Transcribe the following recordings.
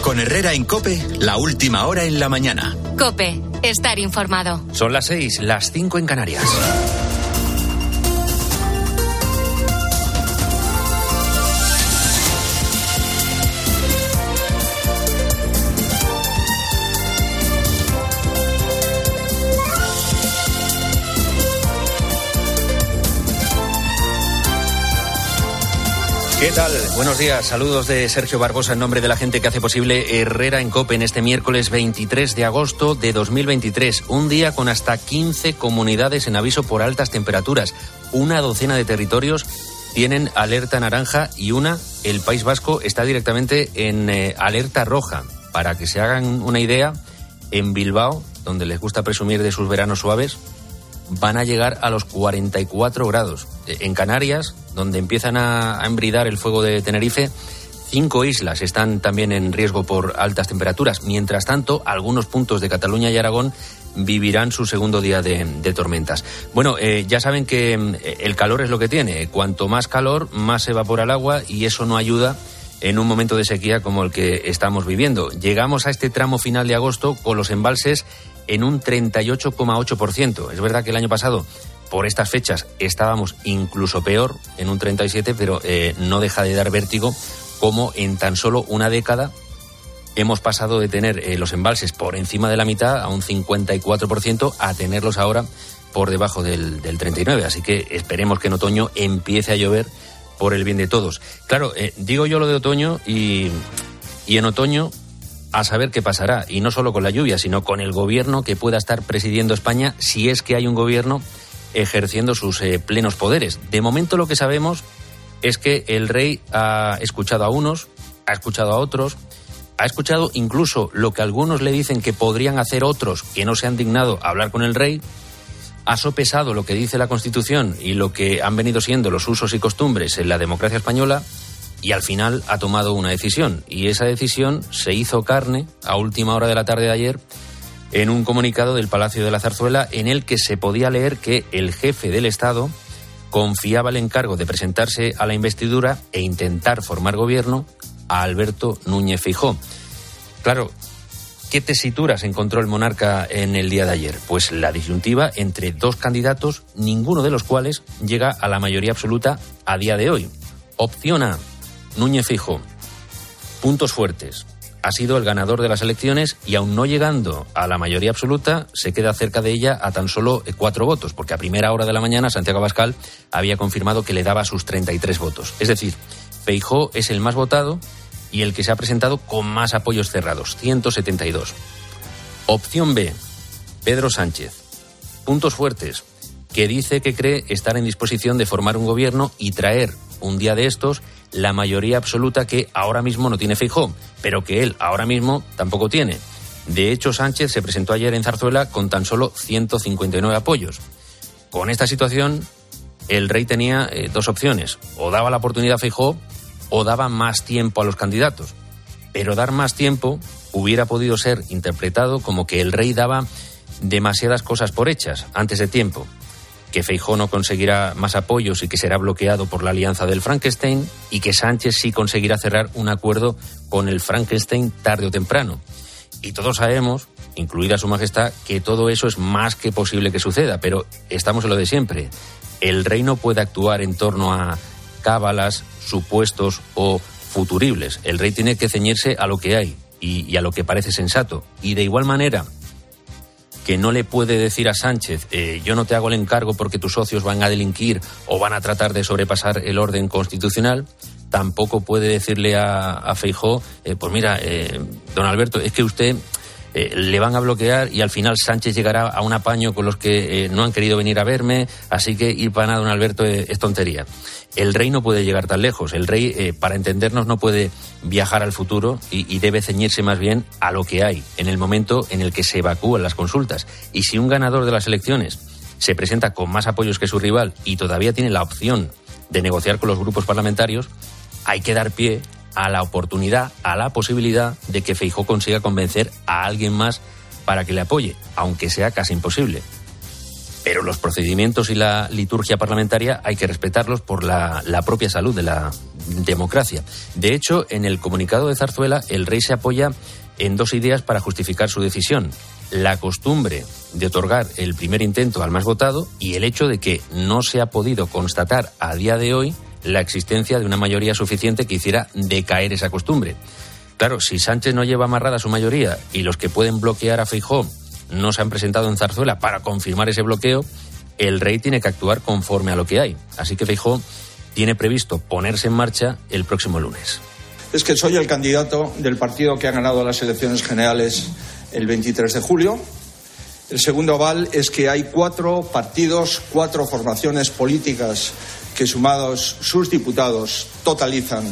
Con Herrera en COPE, la última hora en la mañana. COPE, estar informado. Son las 6, las 5 en Canarias. ¿Qué tal? Buenos días, saludos de Sergio Barbosa en nombre de la gente que hace posible Herrera en COPE en este miércoles 23 de agosto de 2023. Un día con hasta 15 comunidades en aviso por altas temperaturas. Una docena de territorios tienen alerta naranja y el País Vasco, está directamente en alerta roja. Para que se hagan una idea, en Bilbao, donde les gusta presumir de sus veranos suaves, van a llegar a los 44 grados. En Canarias, donde empiezan a embridar el fuego de Tenerife, 5 islas están también en riesgo por altas temperaturas. Mientras tanto, algunos puntos de Cataluña y Aragón vivirán su segundo día de tormentas. Bueno, ya saben que el calor es lo que tiene. Cuanto más calor, más se evapora el agua y eso no ayuda en un momento de sequía como el que estamos viviendo. Llegamos a este tramo final de agosto con los embalses en un 38,8%. Es verdad que el año pasado, por estas fechas, estábamos incluso peor, en un 37%, pero no deja de dar vértigo cómo en tan solo una década hemos pasado de tener los embalses por encima de la mitad, a un 54%, a tenerlos ahora por debajo del 39%. Así que esperemos que en otoño empiece a llover por el bien de todos. Claro, digo yo lo de otoño y en otoño a saber qué pasará, y no solo con la lluvia, sino con el gobierno que pueda estar presidiendo España, si es que hay un gobierno ejerciendo sus plenos poderes. De momento lo que sabemos es que el rey ha escuchado a unos, ha escuchado a otros, ha escuchado incluso lo que algunos le dicen que podrían hacer otros que no se han dignado a hablar con el rey, ha sopesado lo que dice la Constitución y lo que han venido siendo los usos y costumbres en la democracia española, y al final ha tomado una decisión. Y esa decisión se hizo carne a última hora de la tarde de ayer en un comunicado del Palacio de la Zarzuela, en el que se podía leer que el jefe del Estado confiaba el encargo de presentarse a la investidura e intentar formar gobierno a Alberto Núñez Feijóo. Claro, ¿qué tesituras encontró el monarca en el día de ayer? Pues la disyuntiva entre dos candidatos, ninguno de los cuales llega a la mayoría absoluta a día de hoy. Opción A: Núñez Feijóo. Puntos fuertes: ha sido el ganador de las elecciones y aun no llegando a la mayoría absoluta, se queda cerca de ella a tan solo 4 votos, porque a primera hora de la mañana Santiago Abascal había confirmado que le daba sus 33 votos. Es decir, Feijóo es el más votado y el que se ha presentado con más apoyos cerrados, 172. Opción B: Pedro Sánchez. Puntos fuertes: que dice que cree estar en disposición de formar un gobierno y traer un día de estos la mayoría absoluta que ahora mismo no tiene Feijóo, pero que él ahora mismo tampoco tiene. De hecho, Sánchez se presentó ayer en Zarzuela con tan solo 159 apoyos. Con esta situación, el rey tenía dos opciones: o daba la oportunidad a Feijóo o daba más tiempo a los candidatos. Pero dar más tiempo hubiera podido ser interpretado como que el rey daba demasiadas cosas por hechas antes de tiempo, que Feijóo no conseguirá más apoyos y que será bloqueado por la alianza del Frankenstein, y que Sánchez sí conseguirá cerrar un acuerdo con el Frankenstein tarde o temprano. Y todos sabemos, incluida Su Majestad, que todo eso es más que posible que suceda, pero estamos en lo de siempre. El rey no puede actuar en torno a cábalas, supuestos o futuribles. El rey tiene que ceñirse a lo que hay y a lo que parece sensato. Y de igual manera que no le puede decir a Sánchez, yo no te hago el encargo porque tus socios van a delinquir o van a tratar de sobrepasar el orden constitucional, tampoco puede decirle a Feijóo, pues mira, don Alberto, es que usted le van a bloquear y al final Sánchez llegará a un apaño con los que no han querido venir a verme, así que ir para nada, don Alberto, es tontería. El rey no puede llegar tan lejos. El rey, para entendernos, no puede viajar al futuro y debe ceñirse más bien a lo que hay en el momento en el que se evacúan las consultas. Y si un ganador de las elecciones se presenta con más apoyos que su rival y todavía tiene la opción de negociar con los grupos parlamentarios, hay que dar pie a la oportunidad, a la posibilidad de que Feijóo consiga convencer a alguien más para que le apoye, aunque sea casi imposible. Pero los procedimientos y la liturgia parlamentaria hay que respetarlos por la propia salud de la democracia. De hecho, en el comunicado de Zarzuela, el rey se apoya en dos ideas para justificar su decisión: la costumbre de otorgar el primer intento al más votado y el hecho de que no se ha podido constatar a día de hoy la existencia de una mayoría suficiente que hiciera decaer esa costumbre. Claro, si Sánchez no lleva amarrada su mayoría y los que pueden bloquear a Feijóo no se han presentado en Zarzuela para confirmar ese bloqueo, el rey tiene que actuar conforme a lo que hay. Así que Feijóo tiene previsto ponerse en marcha el próximo lunes. Es que soy el candidato del partido que ha ganado las elecciones generales el 23 de julio. El segundo aval es que hay 4 partidos, 4 formaciones políticas que, sumados sus diputados, totalizan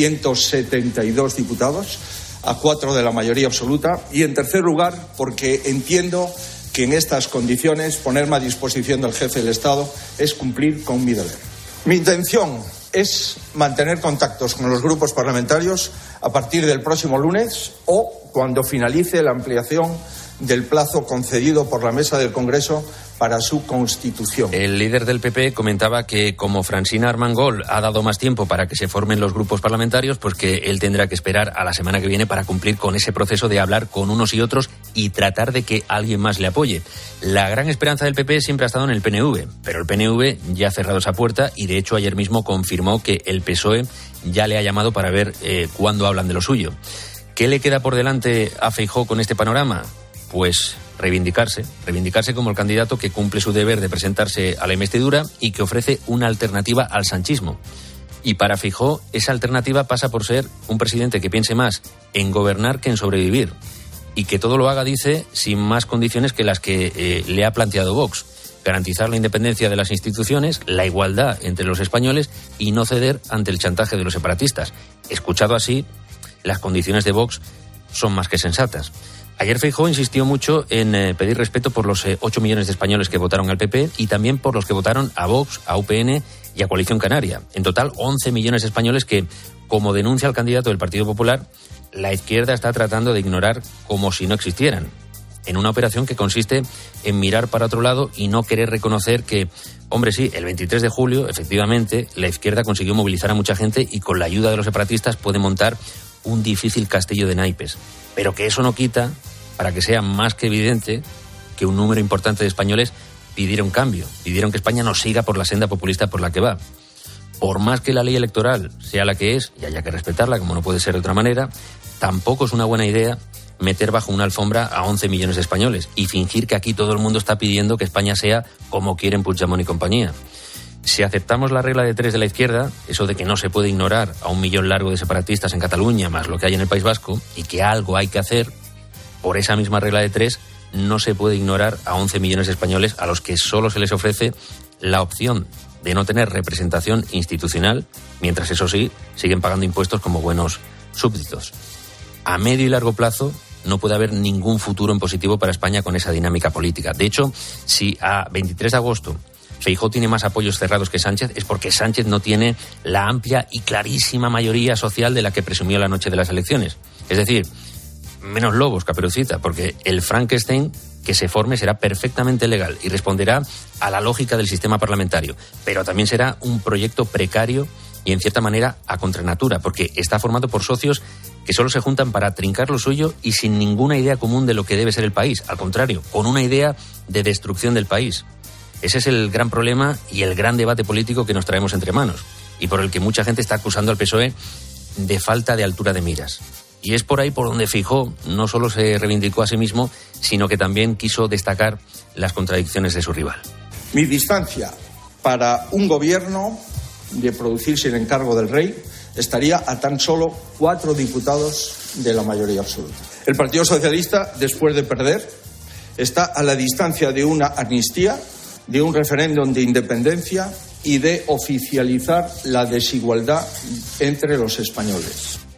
172 diputados, a 4 de la mayoría absoluta. Y en tercer lugar, porque entiendo que en estas condiciones ponerme a disposición del jefe del Estado es cumplir con mi deber. Mi intención es mantener contactos con los grupos parlamentarios a partir del próximo lunes o cuando finalice la ampliación del plazo concedido por la Mesa del Congreso para su constitución. El líder del PP comentaba que como Francina Armengol ha dado más tiempo para que se formen los grupos parlamentarios, pues que él tendrá que esperar a la semana que viene para cumplir con ese proceso de hablar con unos y otros y tratar de que alguien más le apoye. La gran esperanza del PP siempre ha estado en el PNV, pero el PNV ya ha cerrado esa puerta y de hecho ayer mismo confirmó que el PSOE ya le ha llamado para ver cuándo hablan de lo suyo. ¿Qué le queda por delante a Feijóo con este panorama? Pues reivindicarse como el candidato que cumple su deber de presentarse a la investidura y que ofrece una alternativa al sanchismo. Y para Feijóo, esa alternativa pasa por ser un presidente que piense más en gobernar que en sobrevivir. Y que todo lo haga, dice, sin más condiciones que las que le ha planteado Vox. Garantizar la independencia de las instituciones, la igualdad entre los españoles y no ceder ante el chantaje de los separatistas. Escuchado así, las condiciones de Vox son más que sensatas. Ayer Feijóo insistió mucho en pedir respeto por los 8 millones de españoles que votaron al PP y también por los que votaron a Vox, a UPN y a Coalición Canaria. En total, 11 millones de españoles que, como denuncia el candidato del Partido Popular, la izquierda está tratando de ignorar como si no existieran, en una operación que consiste en mirar para otro lado y no querer reconocer que, hombre, sí, el 23 de julio, efectivamente, la izquierda consiguió movilizar a mucha gente y con la ayuda de los separatistas puede montar un difícil castillo de naipes. Pero que eso no quita para que sea más que evidente que un número importante de españoles pidieron cambio, pidieron que España no siga por la senda populista por la que va. Por más que la ley electoral sea la que es y haya que respetarla, como no puede ser de otra manera, tampoco es una buena idea meter bajo una alfombra a 11 millones de españoles y fingir que aquí todo el mundo está pidiendo que España sea como quieren Puigdemont y compañía. Si aceptamos la regla de 3 de la izquierda, eso de que no se puede ignorar a 1 millón largo de separatistas en Cataluña más lo que hay en el País Vasco y que algo hay que hacer, por esa misma regla de 3 no se puede ignorar a 11 millones de españoles a los que solo se les ofrece la opción de no tener representación institucional, mientras eso sí, siguen pagando impuestos como buenos súbditos. A medio y largo plazo no puede haber ningún futuro en positivo para España con esa dinámica política. De hecho, si a 23 de agosto Feijóo tiene más apoyos cerrados que Sánchez, es porque Sánchez no tiene la amplia y clarísima mayoría social de la que presumió la noche de las elecciones. Es decir, menos lobos, Caperucita, porque el Frankenstein que se forme será perfectamente legal y responderá a la lógica del sistema parlamentario, pero también será un proyecto precario y en cierta manera a contranatura, porque está formado por socios que solo se juntan para trincar lo suyo y sin ninguna idea común de lo que debe ser el país, al contrario, con una idea de destrucción del país. Ese es el gran problema y el gran debate político que nos traemos entre manos y por el que mucha gente está acusando al PSOE de falta de altura de miras. Y es por ahí por donde Feijóo no solo se reivindicó a sí mismo, sino que también quiso destacar las contradicciones de su rival. Mi distancia para un gobierno de producirse el encargo del rey estaría a tan solo 4 diputados de la mayoría absoluta. El Partido Socialista, después de perder, está a la distancia de una amnistía, de un referéndum de independencia y de oficializar la desigualdad entre los españoles.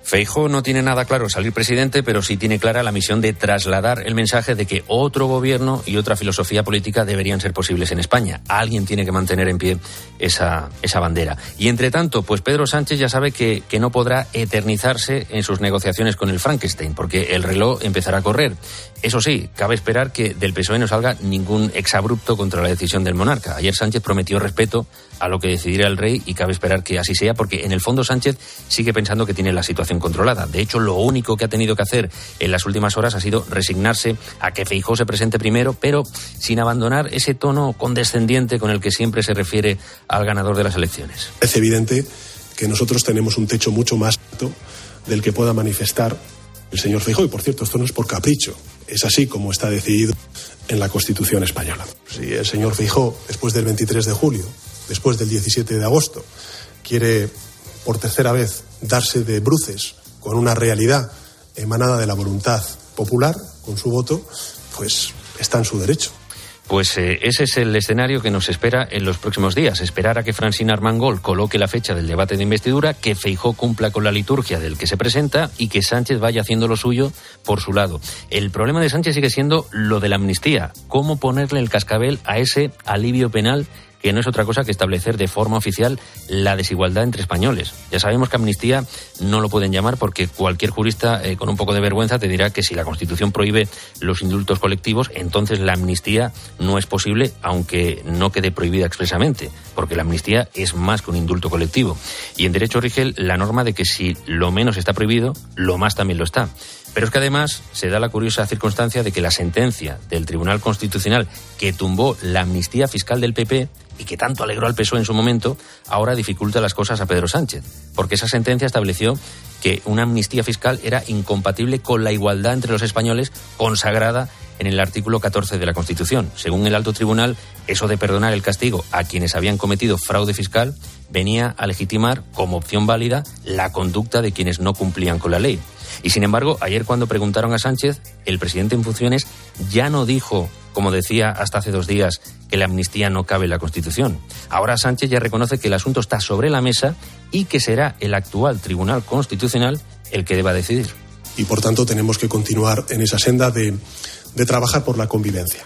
Feijóo no tiene nada claro salir presidente, pero sí tiene clara la misión de trasladar el mensaje de que otro gobierno y otra filosofía política deberían ser posibles en España. Alguien tiene que mantener en pie esa bandera. Y entre tanto, pues Pedro Sánchez ya sabe que no podrá eternizarse en sus negociaciones con el Frankenstein, porque el reloj empezará a correr. Eso sí, cabe esperar que del PSOE no salga ningún exabrupto contra la decisión del monarca. Ayer Sánchez prometió respeto a lo que decidiera el rey y cabe esperar que así sea, porque en el fondo Sánchez sigue pensando que tiene la situación controlada. De hecho, lo único que ha tenido que hacer en las últimas horas ha sido resignarse a que Feijóo se presente primero, pero sin abandonar ese tono condescendiente con el que siempre se refiere al ganador de las elecciones. Es evidente que nosotros tenemos un techo mucho más alto del que pueda manifestar el señor Feijóo, y por cierto, esto no es por capricho, es así como está decidido en la Constitución española. Si el señor Feijóo, después del 23 de julio, después del 17 de agosto, quiere por tercera vez darse de bruces con una realidad emanada de la voluntad popular, con su voto, pues está en su derecho. Pues ese es el escenario que nos espera en los próximos días. Esperar a que Francina Armengol coloque la fecha del debate de investidura, que Feijóo cumpla con la liturgia del que se presenta y que Sánchez vaya haciendo lo suyo por su lado. El problema de Sánchez sigue siendo lo de la amnistía. ¿Cómo ponerle el cascabel a ese alivio penal que no es otra cosa que establecer de forma oficial la desigualdad entre españoles? Ya sabemos que amnistía no lo pueden llamar porque cualquier jurista con un poco de vergüenza te dirá que si la Constitución prohíbe los indultos colectivos, entonces la amnistía no es posible, aunque no quede prohibida expresamente, porque la amnistía es más que un indulto colectivo. Y en derecho rige la norma de que si lo menos está prohibido, lo más también lo está. Pero es que además se da la curiosa circunstancia de que la sentencia del Tribunal Constitucional que tumbó la amnistía fiscal del PP y que tanto alegró al PSOE en su momento, ahora dificulta las cosas a Pedro Sánchez, porque esa sentencia estableció que una amnistía fiscal era incompatible con la igualdad entre los españoles consagrada en el artículo 14 de la Constitución. Según el alto tribunal, eso de perdonar el castigo a quienes habían cometido fraude fiscal venía a legitimar como opción válida la conducta de quienes no cumplían con la ley. Y sin embargo, ayer cuando preguntaron a Sánchez, el presidente en funciones ya no dijo, como decía hasta hace 2 días, que la amnistía no cabe en la Constitución. Ahora Sánchez ya reconoce que el asunto está sobre la mesa y que será el actual Tribunal Constitucional el que deba decidir. Y por tanto tenemos que continuar en esa senda de trabajar por la convivencia.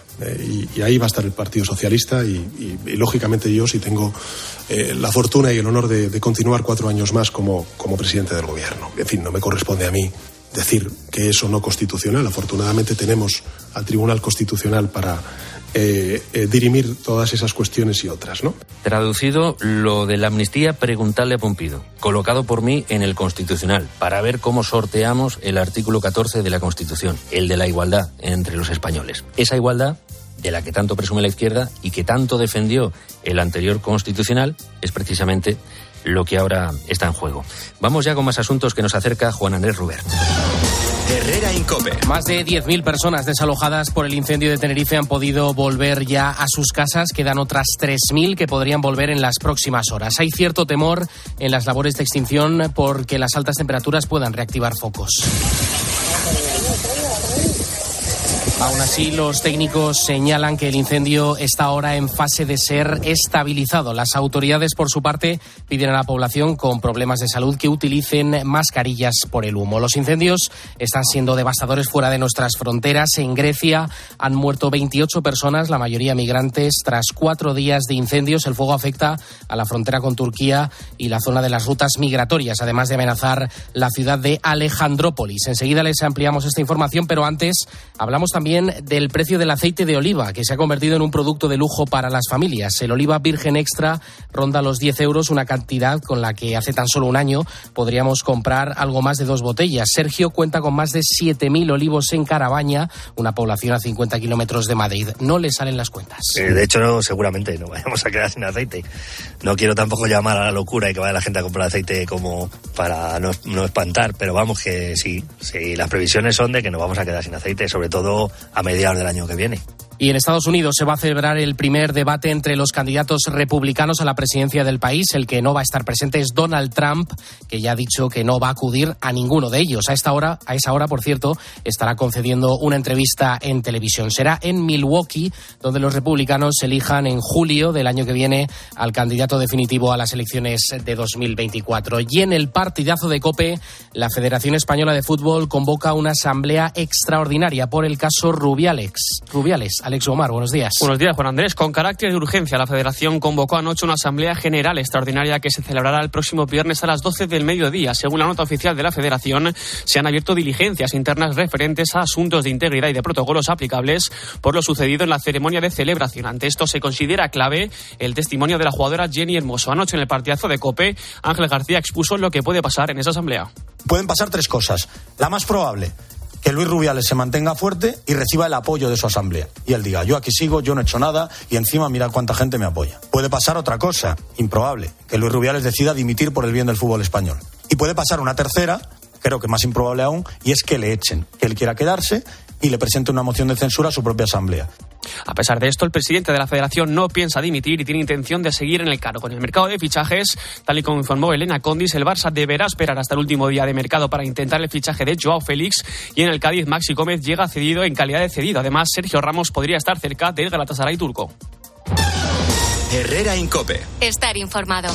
Y ahí va a estar el Partido Socialista y lógicamente yo, si tengo la fortuna y el honor de continuar 4 años más como presidente del Gobierno. En fin, no me corresponde a mí decir que eso no constitucional. Afortunadamente tenemos al Tribunal Constitucional para dirimir todas esas cuestiones y otras, ¿no? Traducido, lo de la amnistía, preguntarle a Pumpido, colocado por mí en el Constitucional, para ver cómo sorteamos el artículo 14 de la Constitución, el de la igualdad entre los españoles. Esa igualdad de la que tanto presume la izquierda y que tanto defendió el anterior Constitucional es precisamente lo que ahora está en juego. Vamos ya con más asuntos que nos acerca Juan Andrés Rubert. Herrera en COPE. Más de 10.000 personas desalojadas por el incendio de Tenerife han podido volver ya a sus casas. Quedan otras 3.000 que podrían volver en las próximas horas. Hay cierto temor en las labores de extinción porque las altas temperaturas puedan reactivar focos. Aún así, los técnicos señalan que el incendio está ahora en fase de ser estabilizado. Las autoridades, por su parte, piden a la población con problemas de salud que utilicen mascarillas por el humo. Los incendios están siendo devastadores fuera de nuestras fronteras. En Grecia han muerto 28 personas, la mayoría migrantes. Tras 4 días de incendios, el fuego afecta a la frontera con Turquía y la zona de las rutas migratorias, además de amenazar la ciudad de Alejandrópolis. Enseguida les ampliamos esta información, pero antes hablamos también del precio del aceite de oliva, que se ha convertido en un producto de lujo para las familias. El oliva virgen extra ronda los 10 euros, una cantidad con la que hace tan solo un año podríamos comprar algo más de 2 botellas. Sergio cuenta con más de 7.000 olivos en Carabaña, una población a 50 kilómetros de Madrid. No le salen las cuentas. De hecho, no, seguramente no vayamos a quedar sin aceite. No quiero tampoco llamar a la locura y que vaya la gente a comprar aceite como para no espantar, pero vamos que sí, las previsiones son de que nos vamos a quedar sin aceite, sobre todo a mediados del año que viene. Y en Estados Unidos se va a celebrar el primer debate entre los candidatos republicanos a la presidencia del país. El que no va a estar presente es Donald Trump, que ya ha dicho que no va a acudir a ninguno de ellos. A esa hora, por cierto, estará concediendo una entrevista en televisión. Será en Milwaukee, donde los republicanos elijan en julio del año que viene al candidato definitivo a las elecciones de 2024. Y en el partidazo de COPE, la Federación Española de Fútbol convoca una asamblea extraordinaria por el caso Rubiales. Alex Omar, buenos días. Buenos días, Juan Andrés. Con carácter de urgencia, la Federación convocó anoche una asamblea general extraordinaria que se celebrará el próximo viernes a las 12 del mediodía. Según la nota oficial de la Federación, se han abierto diligencias internas referentes a asuntos de integridad y de protocolos aplicables por lo sucedido en la ceremonia de celebración. Ante esto se considera clave el testimonio de la jugadora Jenny Hermoso. Anoche en el partidazo de COPE, Ángel García expuso lo que puede pasar en esa asamblea. Pueden pasar tres cosas. La más probable, que Luis Rubiales se mantenga fuerte y reciba el apoyo de su asamblea. Y él diga, yo aquí sigo, yo no he hecho nada y encima mira cuánta gente me apoya. Puede pasar otra cosa, improbable, que Luis Rubiales decida dimitir por el bien del fútbol español. Y puede pasar una tercera, creo que más improbable aún, y es que le echen, que él quiera quedarse y le presente una moción de censura a su propia asamblea. A pesar de esto, el presidente de la Federación no piensa dimitir y tiene intención de seguir en el cargo. En el mercado de fichajes, tal y como informó Elena Condis, el Barça deberá esperar hasta el último día de mercado para intentar el fichaje de Joao Félix, y en el Cádiz Maxi Gómez llega cedido en calidad de cedido. Además, Sergio Ramos podría estar cerca del Galatasaray turco. Herrera en COPE. Estar informado.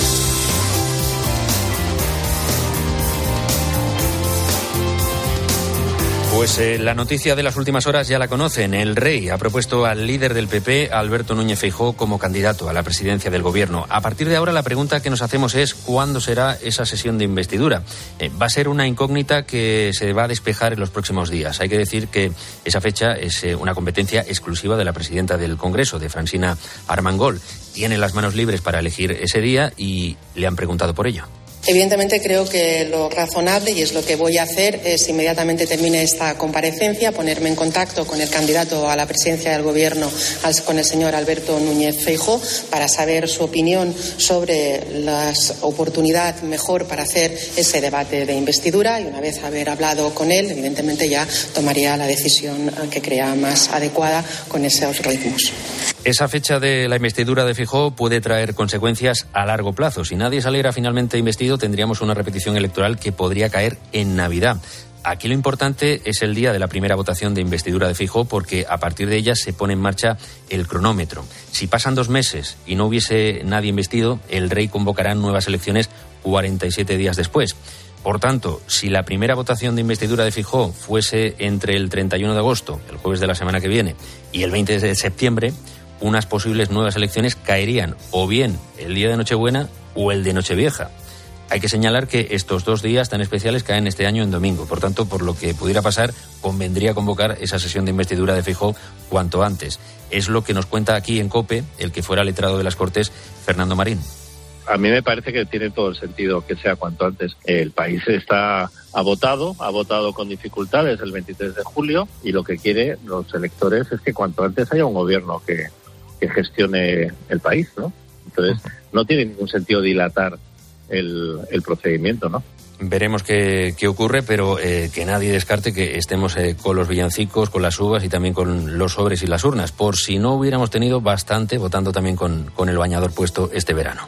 Pues la noticia de las últimas horas ya la conocen. El Rey ha propuesto al líder del PP, Alberto Núñez Feijóo, como candidato a la presidencia del Gobierno. A partir de ahora, la pregunta que nos hacemos es ¿cuándo será esa sesión de investidura? Va a ser una incógnita que se va a despejar en los próximos días. Hay que decir que esa fecha es una competencia exclusiva de la presidenta del Congreso, de Francina Armengol. Tiene las manos libres para elegir ese día y le han preguntado por ello. Evidentemente creo que lo razonable, y es lo que voy a hacer, es inmediatamente termine esta comparecencia, ponerme en contacto con el candidato a la presidencia del Gobierno, con el señor Alberto Núñez Feijóo, para saber su opinión sobre la oportunidad mejor para hacer ese debate de investidura, y una vez haber hablado con él, evidentemente ya tomaría la decisión que crea más adecuada con esos ritmos. Esa fecha de la investidura de Feijóo puede traer consecuencias a largo plazo. Si nadie saliera finalmente investido, tendríamos una repetición electoral que podría caer en Navidad. Aquí lo importante es el día de la primera votación de investidura de Feijóo, porque a partir de ella se pone en marcha el cronómetro. Si pasan 2 meses y no hubiese nadie investido, el Rey convocará nuevas elecciones 47 días después. Por tanto, si la primera votación de investidura de Feijóo fuese entre el 31 de agosto, el jueves de la semana que viene, y el 20 de septiembre, unas posibles nuevas elecciones caerían o bien el día de Nochebuena o el de Nochevieja. Hay que señalar que estos 2 días tan especiales caen este año en domingo. Por tanto, por lo que pudiera pasar, convendría convocar esa sesión de investidura de Feijóo cuanto antes. Es lo que nos cuenta aquí en COPE el que fuera letrado de las Cortes, Fernando Marín. A mí me parece que tiene todo el sentido que sea cuanto antes. El país ha votado con dificultades el 23 de julio y lo que quiere los electores es que cuanto antes haya un gobierno que gestione el país, ¿no? Entonces, no tiene ningún sentido dilatar el procedimiento, ¿no? Veremos qué ocurre, pero que nadie descarte que estemos con los villancicos, con las uvas y también con los sobres y las urnas, por si no hubiéramos tenido bastante votando también con el bañador puesto este verano.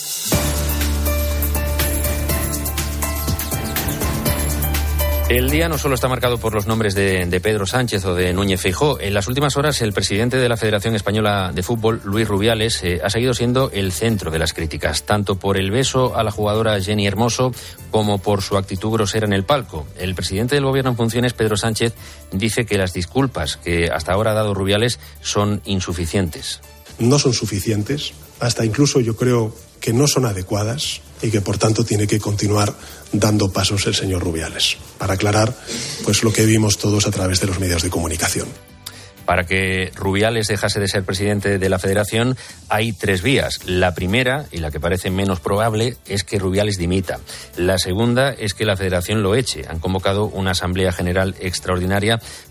El día no solo está marcado por los nombres de Pedro Sánchez o de Núñez Feijóo. En las últimas horas, el presidente de la Federación Española de Fútbol, Luis Rubiales, ha seguido siendo el centro de las críticas, tanto por el beso a la jugadora Jenny Hermoso como por su actitud grosera en el palco. El presidente del Gobierno en funciones, Pedro Sánchez, dice que las disculpas que hasta ahora ha dado Rubiales son insuficientes. No son suficientes, hasta incluso yo creo que no son adecuadas y que por tanto tiene que continuar dando pasos el señor Rubiales para aclarar pues lo que vimos todos a través de los medios de comunicación. Para que Rubiales dejase de ser presidente de la Federación hay 3 vías. La primera, y la que parece menos probable, es que Rubiales dimita. La segunda es que la Federación lo eche. Han convocado una asamblea general extraordinaria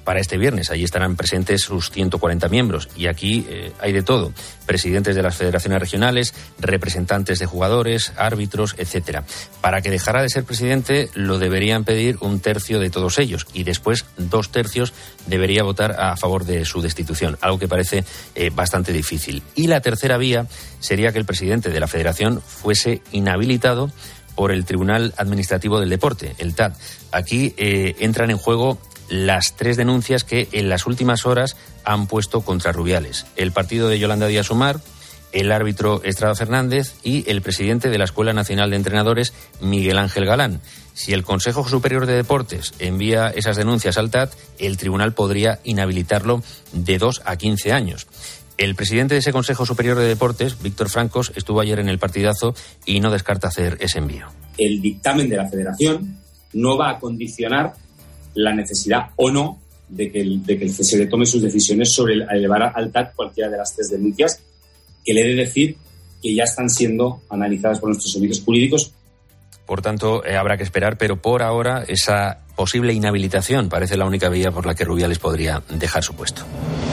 para este viernes. Allí estarán presentes sus 140 miembros y aquí hay de todo. Presidentes de las federaciones regionales, representantes de jugadores, árbitros, etcétera. Para que dejara de ser presidente lo deberían pedir 1/3 de todos ellos y después 2/3 debería votar a favor de su destitución, algo que parece bastante difícil. Y la tercera vía sería que el presidente de la federación fuese inhabilitado por el Tribunal Administrativo del Deporte, el TAD. Aquí entran en juego las 3 denuncias que en las últimas horas han puesto contra Rubiales. El partido de Yolanda Díaz Umar, el árbitro Estrada Fernández y el presidente de la Escuela Nacional de Entrenadores, Miguel Ángel Galán. Si el Consejo Superior de Deportes envía esas denuncias al TAD, el tribunal podría inhabilitarlo de 2 a 15 años. El presidente de ese Consejo Superior de Deportes, Víctor Francos, estuvo ayer en el partidazo y no descarta hacer ese envío. El dictamen de la Federación no va a condicionar la necesidad o no de que el CSD tome sus decisiones sobre elevar al TAD cualquiera de las 3 denuncias, que le he de decir que ya están siendo analizadas por nuestros servicios jurídicos. Por tanto, habrá que esperar, pero por ahora esa posible inhabilitación parece la única vía por la que Rubiales podría dejar su puesto.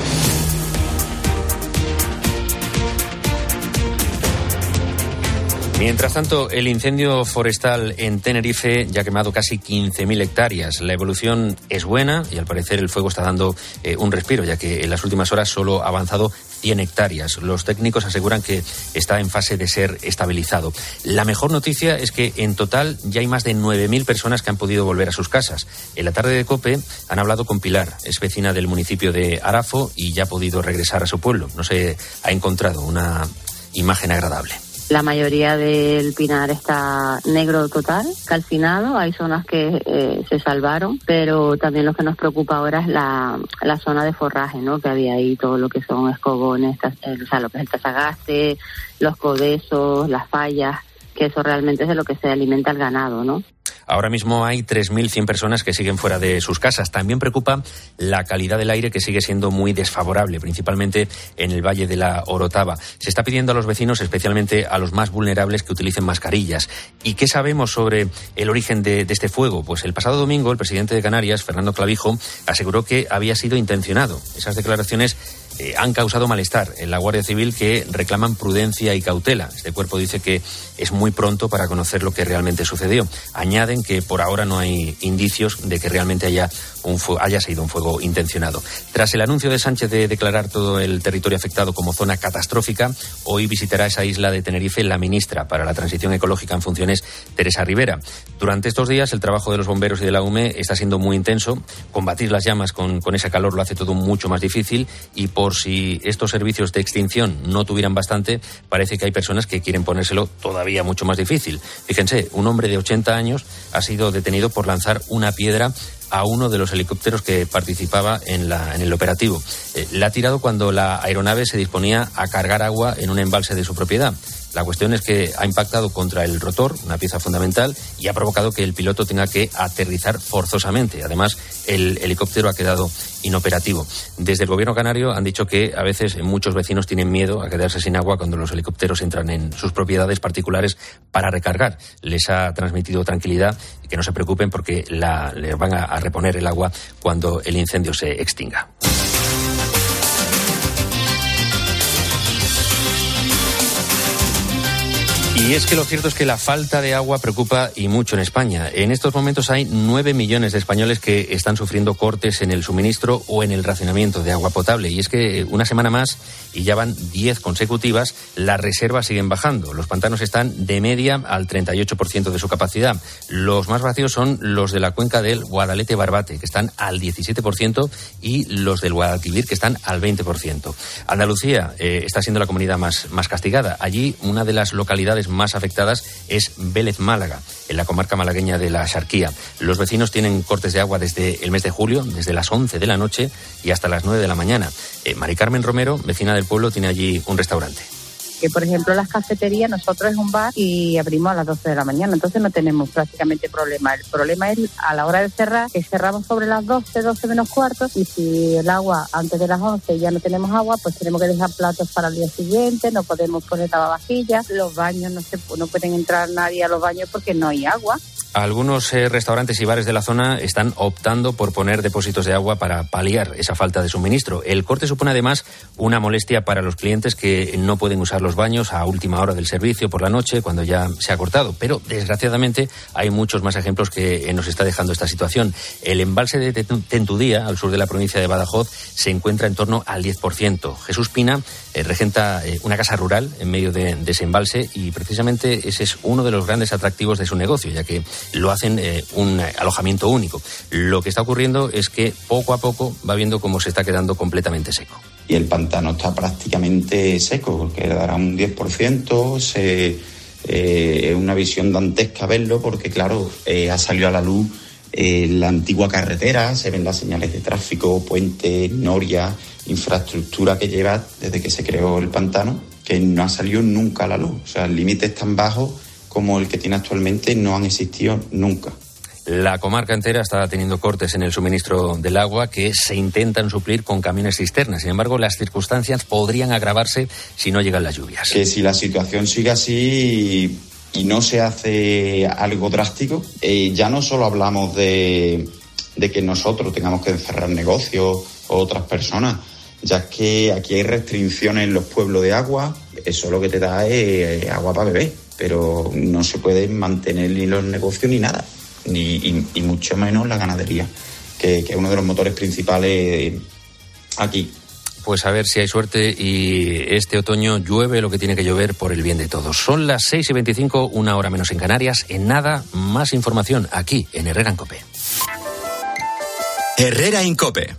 Mientras tanto, el incendio forestal en Tenerife ya ha quemado casi 15.000 hectáreas. La evolución es buena y al parecer el fuego está dando un respiro, ya que en las últimas horas solo ha avanzado 100 hectáreas. Los técnicos aseguran que está en fase de ser estabilizado. La mejor noticia es que en total ya hay más de 9.000 personas que han podido volver a sus casas. En la tarde de COPE han hablado con Pilar, es vecina del municipio de Arafo y ya ha podido regresar a su pueblo. No se ha encontrado una imagen agradable. La mayoría del pinar está negro total, calcinado. Hay zonas que se salvaron, pero también lo que nos preocupa ahora es la zona de forraje, ¿no? Que había ahí todo lo que son escogones, o sea, lo que es el tasagaste, los codazos, las fallas, que eso realmente es de lo que se alimenta el ganado, ¿no? Ahora mismo hay 3.100 personas que siguen fuera de sus casas. También preocupa la calidad del aire, que sigue siendo muy desfavorable, principalmente en el Valle de la Orotava. Se está pidiendo a los vecinos, especialmente a los más vulnerables, que utilicen mascarillas. ¿Y qué sabemos sobre el origen de este fuego? Pues el pasado domingo el presidente de Canarias, Fernando Clavijo, aseguró que había sido intencionado. Esas declaraciones han causado malestar en la Guardia Civil, que reclaman prudencia y cautela. Este cuerpo dice que es muy pronto para conocer lo que realmente sucedió. Añaden que por ahora no hay indicios de que realmente haya sido un fuego intencionado. Tras el anuncio de Sánchez de declarar todo el territorio afectado como zona catastrófica, hoy visitará esa isla de Tenerife la ministra para la Transición Ecológica en funciones, Teresa Rivera. Durante estos días el trabajo de los bomberos y de la UME está siendo muy intenso. Combatir las llamas con ese calor lo hace todo mucho más difícil, y por si estos servicios de extinción no tuvieran bastante, parece que hay personas que quieren ponérselo todavía mucho más difícil. Fíjense, un hombre de 80 años ha sido detenido por lanzar una piedra a uno de los helicópteros que participaba en el operativo. La ha tirado cuando la aeronave se disponía a cargar agua en un embalse de su propiedad. La cuestión es que ha impactado contra el rotor, una pieza fundamental, y ha provocado que el piloto tenga que aterrizar forzosamente. Además, el helicóptero ha quedado inoperativo. Desde el gobierno canario han dicho que a veces muchos vecinos tienen miedo a quedarse sin agua cuando los helicópteros entran en sus propiedades particulares para recargar. Les ha transmitido tranquilidad y que no se preocupen porque les van a reponer el agua cuando el incendio se extinga. Y es que lo cierto es que la falta de agua preocupa y mucho en España. En estos momentos hay 9 millones de españoles que están sufriendo cortes en el suministro o en el racionamiento de agua potable. Y es que una semana más, y ya van 10 consecutivas, las reservas siguen bajando. Los pantanos están de media al 38% de su capacidad. Los más vacíos son los de la cuenca del Guadalete-Barbate, que están al 17%, y los del Guadalquivir, que están al 20%. Andalucía está siendo la comunidad más castigada. Allí, una de las localidades más afectadas es Vélez Málaga, en la comarca malagueña de la Axarquía. Los vecinos tienen cortes de agua desde el mes de julio, desde las 11 de la noche y hasta las 9 de la mañana. Mari Carmen Romero, vecina del pueblo, tiene allí un restaurante. Que, por ejemplo, las cafeterías, nosotros es un bar y abrimos a las 12 de la mañana, entonces no tenemos prácticamente problema. El problema es a la hora de cerrar, que cerramos sobre las 12 menos cuarto, y si el agua antes de las 11 ya no tenemos agua, pues tenemos que dejar platos para el día siguiente, no podemos poner lavavajillas, los baños no pueden entrar nadie a los baños porque no hay agua. Algunos restaurantes y bares de la zona están optando por poner depósitos de agua para paliar esa falta de suministro. El corte supone además una molestia para los clientes que no pueden usar los baños a última hora del servicio por la noche, cuando ya se ha cortado. Pero desgraciadamente hay muchos más ejemplos que nos está dejando esta situación. El embalse de Tentudía, al sur de la provincia de Badajoz, se encuentra en torno al 10%. Jesús Pina regenta una casa rural en medio de ese embalse y precisamente ese es uno de los grandes atractivos de su negocio, ya que lo hacen un alojamiento único. Lo que está ocurriendo es que poco a poco va viendo cómo se está quedando completamente seco. Y el pantano está prácticamente seco, que dará un 10%. Es una visión dantesca verlo porque, claro, ha salido a la luz la antigua carretera, se ven las señales de tráfico, puentes, noria, infraestructura que lleva desde que se creó el pantano, que no ha salido nunca a la luz. O sea, límites tan bajos como el que tiene actualmente no han existido nunca. La comarca entera está teniendo cortes en el suministro del agua que se intentan suplir con camiones cisternas. Sin embargo, las circunstancias podrían agravarse si no llegan las lluvias. Que si la situación sigue así y no se hace algo drástico, ya no solo hablamos de que nosotros tengamos que encerrar negocios o otras personas, ya es que aquí hay restricciones en los pueblos de agua. Eso lo que te da es agua para beber, pero no se pueden mantener ni los negocios ni nada, ni mucho menos la ganadería, que es uno de los motores principales aquí. Pues a ver si hay suerte y este otoño llueve lo que tiene que llover por el bien de todos. Son las 6:25, una hora menos en Canarias. En nada, más información aquí en Herrera en COPE. Herrera en COPE.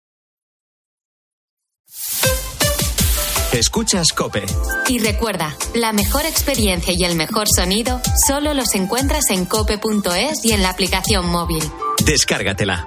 Escuchas COPE. Y recuerda, la mejor experiencia y el mejor sonido solo los encuentras en cope.es y en la aplicación móvil. Descárgatela.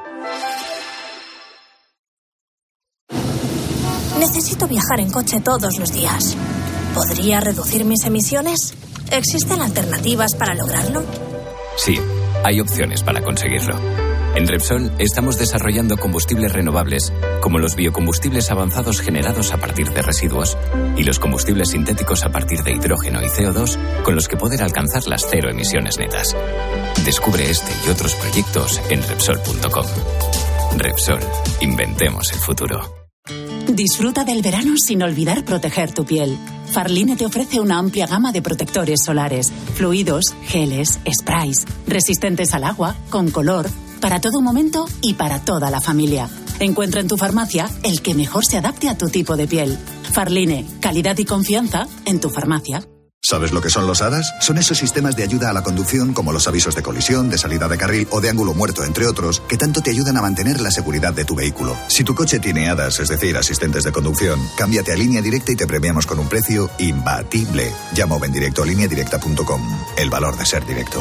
Necesito viajar en coche todos los días. ¿Podría reducir mis emisiones? ¿Existen alternativas para lograrlo? Sí, hay opciones para conseguirlo. En Repsol estamos desarrollando combustibles renovables, como los biocombustibles avanzados generados a partir de residuos y los combustibles sintéticos a partir de hidrógeno y CO2, con los que poder alcanzar las cero emisiones netas. Descubre este y otros proyectos en Repsol.com. Repsol, inventemos el futuro. Disfruta del verano sin olvidar proteger tu piel. Farline te ofrece una amplia gama de protectores solares, fluidos, geles, sprays, resistentes al agua, con color, para todo momento y para toda la familia. Encuentra en tu farmacia el que mejor se adapte a tu tipo de piel. Farline, calidad y confianza en tu farmacia. ¿Sabes lo que son los ADAS? Son esos sistemas de ayuda a la conducción como los avisos de colisión, de salida de carril o de ángulo muerto, entre otros, que tanto te ayudan a mantener la seguridad de tu vehículo. Si tu coche tiene ADAS, es decir, asistentes de conducción, cámbiate a Línea Directa y te premiamos con un precio imbatible. Llama o ven directo a lineadirecta.com. El valor de ser directo.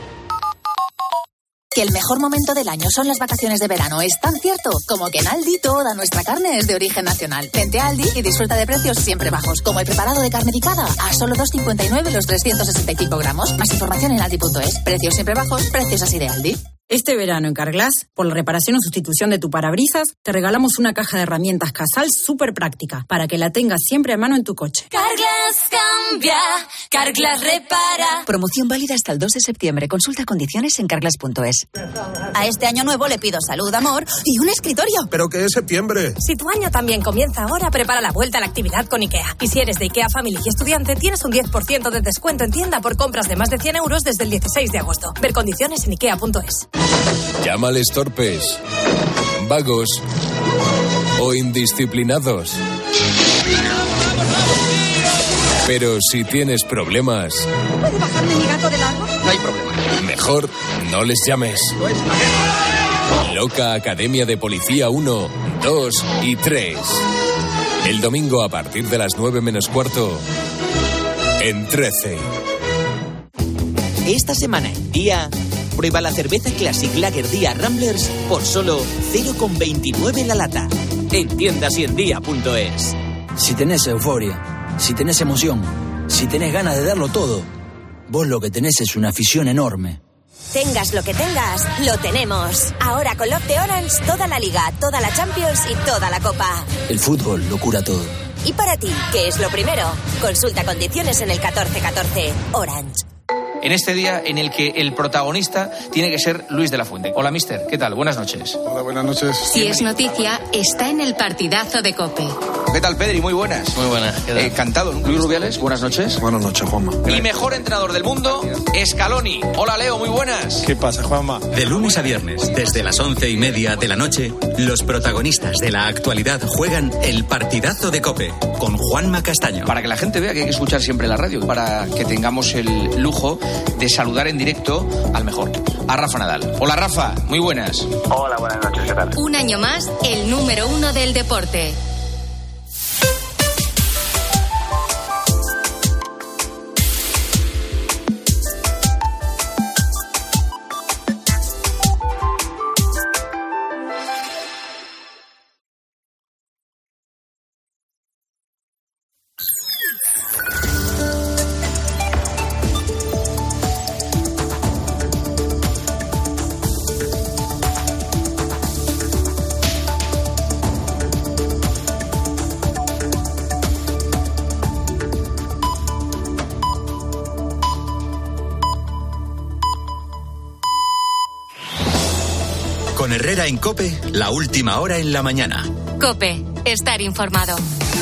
Que el mejor momento del año son las vacaciones de verano es tan cierto como que en Aldi toda nuestra carne es de origen nacional. Vente a Aldi y disfruta de precios siempre bajos, como el preparado de carne picada a solo 2,59 los 365 gramos. Más información en aldi.es. Precios siempre bajos, precios así de Aldi. Este verano en Carglass, por la reparación o sustitución de tu parabrisas, te regalamos una caja de herramientas Casal súper práctica para que la tengas siempre a mano en tu coche. Carglass cambia, Carglass repara. Promoción válida hasta el 2 de septiembre. Consulta condiciones en carglass.es. A este año nuevo le pido salud, amor y un escritorio. ¿Pero qué es septiembre? Si tu año también comienza ahora, prepara la vuelta a la actividad con IKEA. Y si eres de IKEA Family y estudiante, tienes un 10% de descuento en tienda por compras de más de 100 euros desde el 16 de agosto. Ver condiciones en ikea.es. Llámales torpes, vagos o indisciplinados. Pero si tienes problemas... ¿Puede bajarme mi gato del árbol? No hay problema. Mejor no les llames. Loca Academia de Policía 1, 2 y 3. El domingo a partir de las 9 menos cuarto en 13. Esta semana en Día, prueba la cerveza Classic Lager Día Ramblers por solo 0,29 la lata. En tiendas y en día.es. Si tenés euforia, si tenés emoción, si tenés ganas de darlo todo, vos lo que tenés es una afición enorme. Tengas lo que tengas, lo tenemos. Ahora con Love de Orange, toda la Liga, toda la Champions y toda la Copa. El fútbol lo cura todo. Y para ti, ¿qué es lo primero? Consulta condiciones en el 1414. Orange. en este día en el que el protagonista tiene que ser Luis de la Fuente. Hola, mister, ¿qué tal? Buenas noches. Hola, buenas noches. Si es noticia, está en el partidazo de COPE. ¿Qué tal, Pedri? Muy buenas. Muy buenas. Encantado. Luis Rubiales, buenas noches. Buenas noches, Juanma. Y mejor entrenador del mundo, Scaloni. Hola, Leo, muy buenas. ¿Qué pasa, Juanma? De lunes a viernes, desde las 11:30 de la noche, los protagonistas de la actualidad juegan el partidazo de COPE con Juanma Castaño. Para que la gente vea que hay que escuchar siempre la radio, para que tengamos el lujo de saludar en directo al mejor, a Rafa Nadal. Hola, Rafa, muy buenas. Hola, buenas noches, ¿qué tal? Un año más, el número 1 del deporte. Con Herrera en COPE, la última hora en la mañana. COPE, estar informado.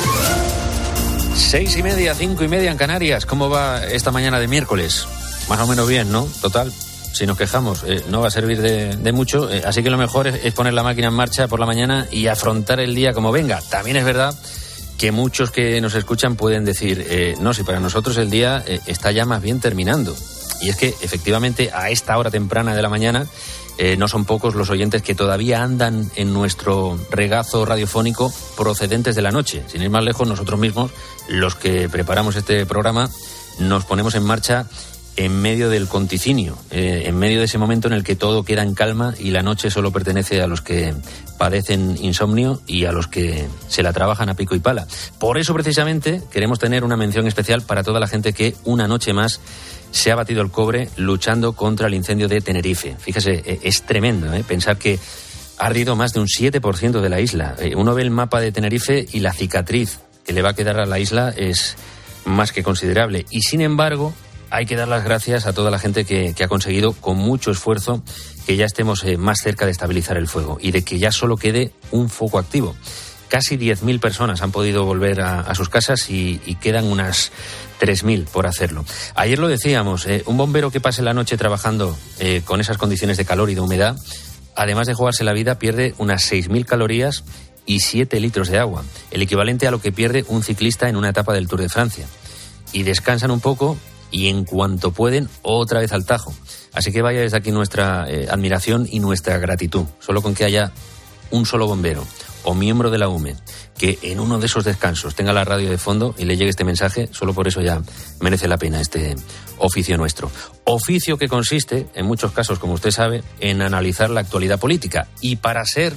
6:30, 5:30 en Canarias. ¿Cómo va esta mañana de miércoles? Más o menos bien, ¿no? Total, si nos quejamos, no va a servir de mucho. Así que lo mejor es poner la máquina en marcha por la mañana y afrontar el día como venga. También es verdad que muchos que nos escuchan pueden decir, no, si para nosotros el día está ya más bien terminando. Y es que, efectivamente, a esta hora temprana de la mañana, no son pocos los oyentes que todavía andan en nuestro regazo radiofónico procedentes de la noche. Sin ir más lejos, nosotros mismos, los que preparamos este programa, nos ponemos en marcha en medio del conticinio, en medio de ese momento en el que todo queda en calma y la noche solo pertenece a los que padecen insomnio y a los que se la trabajan a pico y pala. Por eso, precisamente, queremos tener una mención especial para toda la gente que una noche más se ha batido el cobre luchando contra el incendio de Tenerife. Fíjese, es tremendo, pensar que ha ardido más de un 7% de la isla. Uno ve el mapa de Tenerife y la cicatriz que le va a quedar a la isla es más que considerable. Y sin embargo, hay que dar las gracias a toda la gente que ha conseguido con mucho esfuerzo que ya estemos más cerca de estabilizar el fuego y de que ya solo quede un foco activo. Casi 10.000 personas han podido volver a sus casas y quedan unas 3.000 por hacerlo. Ayer lo decíamos, un bombero que pase la noche trabajando con esas condiciones de calor y de humedad, además de jugarse la vida, pierde unas 6.000 calorías y 7 litros de agua, el equivalente a lo que pierde un ciclista en una etapa del Tour de Francia. Y descansan un poco y en cuanto pueden, otra vez al tajo. Así que vaya desde aquí nuestra admiración y nuestra gratitud. Solo con que haya un solo bombero o miembro de la UME que en uno de esos descansos tenga la radio de fondo y le llegue este mensaje, solo por eso ya merece la pena este oficio nuestro. Oficio que consiste, en muchos casos, como usted sabe, en analizar la actualidad política. Y para ser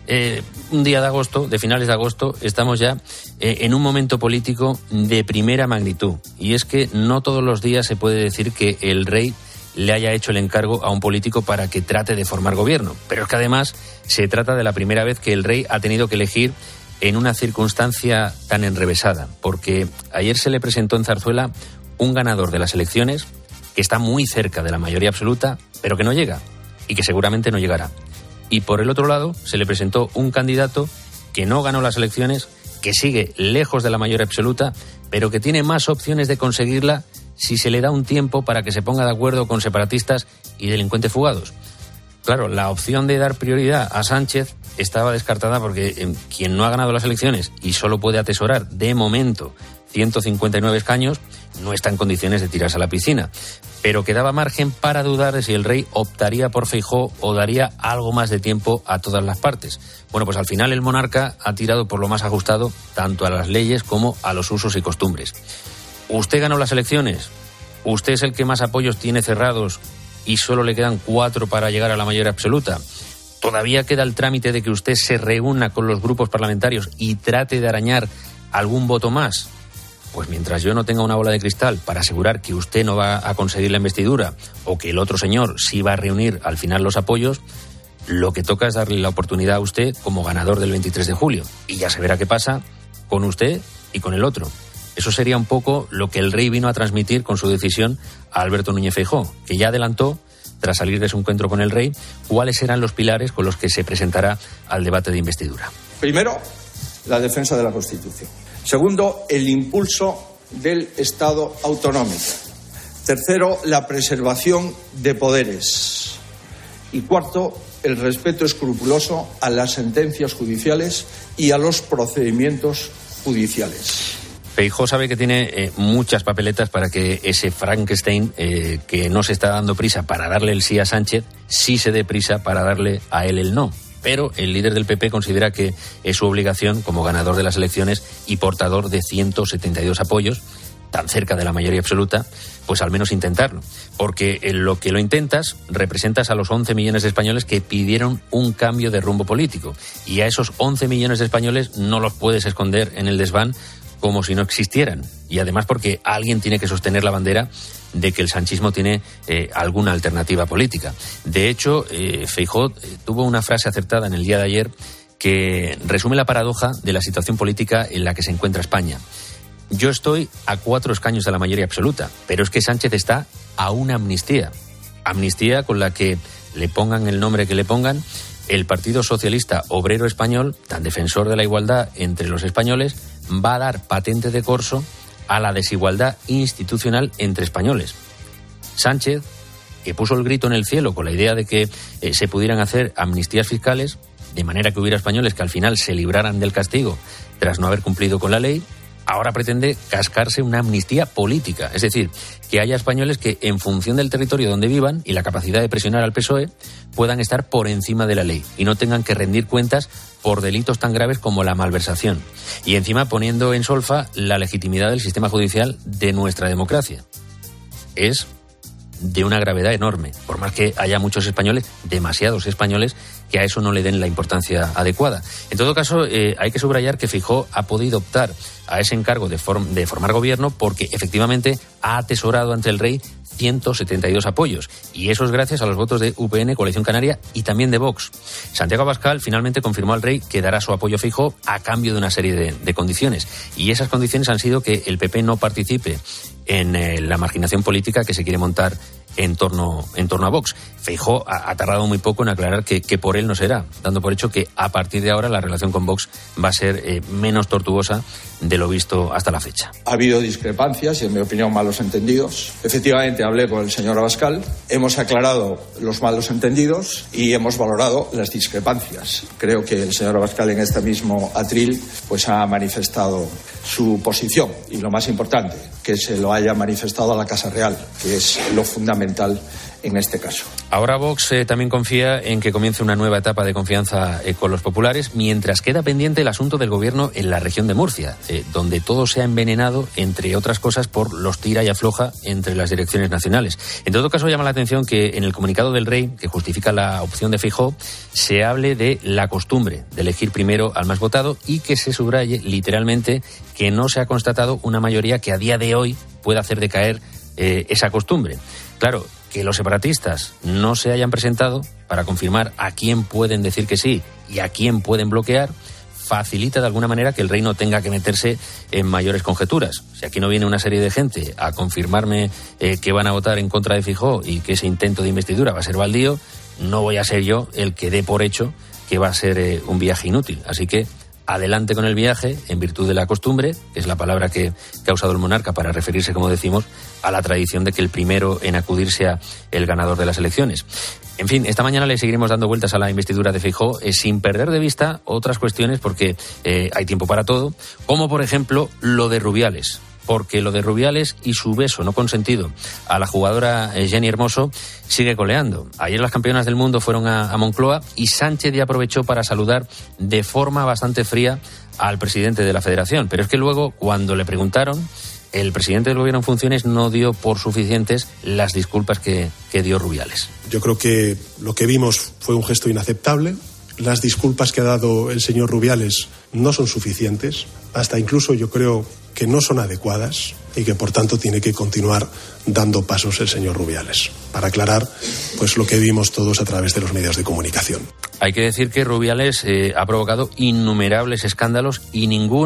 un día de agosto, de finales de agosto, estamos ya en un momento político de primera magnitud. Y es que no todos los días se puede decir que el rey le haya hecho el encargo a un político para que trate de formar gobierno. Pero es que además se trata de la primera vez que el rey ha tenido que elegir en una circunstancia tan enrevesada, porque ayer se le presentó en Zarzuela un ganador de las elecciones que está muy cerca de la mayoría absoluta, pero que no llega y que seguramente no llegará. Y por el otro lado se le presentó un candidato que no ganó las elecciones, que sigue lejos de la mayoría absoluta, pero que tiene más opciones de conseguirla si se le da un tiempo para que se ponga de acuerdo con separatistas y delincuentes fugados. Claro, la opción de dar prioridad a Sánchez estaba descartada porque quien no ha ganado las elecciones y solo puede atesorar de momento 159 escaños no está en condiciones de tirarse a la piscina. Pero quedaba margen para dudar de si el rey optaría por Feijóo o daría algo más de tiempo a todas las partes. Bueno, pues al final el monarca ha tirado por lo más ajustado tanto a las leyes como a los usos y costumbres. Usted ganó las elecciones, usted es el que más apoyos tiene cerrados y solo le quedan 4 para llegar a la mayoría absoluta. Todavía queda el trámite de que usted se reúna con los grupos parlamentarios y trate de arañar algún voto más. Pues mientras yo no tenga una bola de cristal para asegurar que usted no va a conseguir la investidura o que el otro señor sí va a reunir al final los apoyos, lo que toca es darle la oportunidad a usted como ganador del 23 de julio. Y ya se verá qué pasa con usted y con el otro. Eso sería un poco lo que el rey vino a transmitir con su decisión a Alberto Núñez Feijóo, que ya adelantó, tras salir de su encuentro con el rey, cuáles serán los pilares con los que se presentará al debate de investidura. Primero, la defensa de la Constitución. Segundo, el impulso del Estado autonómico. Tercero, la preservación de poderes. Y cuarto, el respeto escrupuloso a las sentencias judiciales y a los procedimientos judiciales. Feijóo sabe que tiene muchas papeletas para que ese Frankenstein que no se está dando prisa para darle el sí a Sánchez, sí se dé prisa para darle a él el no. Pero el líder del PP considera que es su obligación, como ganador de las elecciones y portador de 172 apoyos, tan cerca de la mayoría absoluta, pues al menos intentarlo. Porque en lo que lo intentas, representas a los 11 millones de españoles que pidieron un cambio de rumbo político. Y a esos 11 millones de españoles no los puedes esconder en el desván como si no existieran. Y además porque alguien tiene que sostener la bandera de que el sanchismo tiene alguna alternativa política. De hecho, Feijóo tuvo una frase acertada en el día de ayer que resume la paradoja de la situación política en la que se encuentra España. Yo estoy a 4 escaños de la mayoría absoluta, pero es que Sánchez está a una amnistía. Amnistía con la que le pongan el nombre que le pongan, el Partido Socialista Obrero Español, tan defensor de la igualdad entre los españoles, va a dar patente de corso a la desigualdad institucional entre españoles. Sánchez, que puso el grito en el cielo con la idea de que se pudieran hacer amnistías fiscales, de manera que hubiera españoles que al final se libraran del castigo tras no haber cumplido con la ley, ahora pretende cascarse una amnistía política. Es decir, que haya españoles que, en función del territorio donde vivan y la capacidad de presionar al PSOE, puedan estar por encima de la ley y no tengan que rendir cuentas por delitos tan graves como la malversación. Y encima poniendo en solfa la legitimidad del sistema judicial de nuestra democracia. Es de una gravedad enorme, por más que haya muchos españoles, demasiados españoles, que a eso no le den la importancia adecuada. En todo caso, hay que subrayar que Feijóo ha podido optar a ese encargo de formar gobierno porque efectivamente ha atesorado ante el rey 172 apoyos, y eso es gracias a los votos de UPN, Coalición Canaria y también de Vox. Santiago Abascal finalmente confirmó al rey que dará su apoyo a Feijóo a cambio de una serie de condiciones, y esas condiciones han sido que el PP no participe en la marginación política que se quiere montar en torno a Vox. Feijóo ha tardado muy poco en aclarar que por él no será, dando por hecho que a partir de ahora la relación con Vox va a ser menos tortuosa de lo visto hasta la fecha. Ha habido discrepancias y, en mi opinión, malos entendidos. Efectivamente, hablé con el señor Abascal, hemos aclarado los malos entendidos y hemos valorado las discrepancias. Creo que el señor Abascal en este mismo atril pues ha manifestado su posición y, lo más importante, que se lo haya manifestado a la Casa Real, que es lo fundamental en este caso. Ahora Vox también confía en que comience una nueva etapa de confianza con los populares, mientras queda pendiente el asunto del gobierno en la región de Murcia, donde todo se ha envenenado, entre otras cosas, por los tira y afloja entre las direcciones nacionales. En todo caso, llama la atención que en el comunicado del rey, que justifica la opción de Feijóo, se hable de la costumbre de elegir primero al más votado y que se subraye literalmente que no se ha constatado una mayoría que a día de hoy pueda hacer decaer esa costumbre. Claro, que los separatistas no se hayan presentado para confirmar a quién pueden decir que sí y a quién pueden bloquear facilita de alguna manera que el rey no tenga que meterse en mayores conjeturas. Si aquí no viene una serie de gente a confirmarme que van a votar en contra de Feijóo y que ese intento de investidura va a ser baldío, no voy a ser yo el que dé por hecho que va a ser un viaje inútil. Así que adelante con el viaje, en virtud de la costumbre, que es la palabra que ha usado el monarca para referirse, como decimos, a la tradición de que el primero en acudir sea el ganador de las elecciones. En fin, esta mañana le seguiremos dando vueltas a la investidura de Feijóo, sin perder de vista otras cuestiones, porque hay tiempo para todo, como por ejemplo lo de Rubiales. Porque lo de Rubiales y su beso no consentido a la jugadora Jenny Hermoso sigue coleando. Ayer las campeonas del mundo fueron a Moncloa y Sánchez ya aprovechó para saludar de forma bastante fría al presidente de la Federación. Pero es que luego, cuando le preguntaron, el presidente del gobierno en funciones no dio por suficientes las disculpas que dio Rubiales. Yo creo que lo que vimos fue un gesto inaceptable. Las disculpas que ha dado el señor Rubiales no son suficientes, hasta incluso yo creo que no son adecuadas y que por tanto tiene que continuar dando pasos el señor Rubiales para aclarar pues lo que vimos todos a través de los medios de comunicación. Hay que decir que Rubiales ha provocado innumerables escándalos y ninguno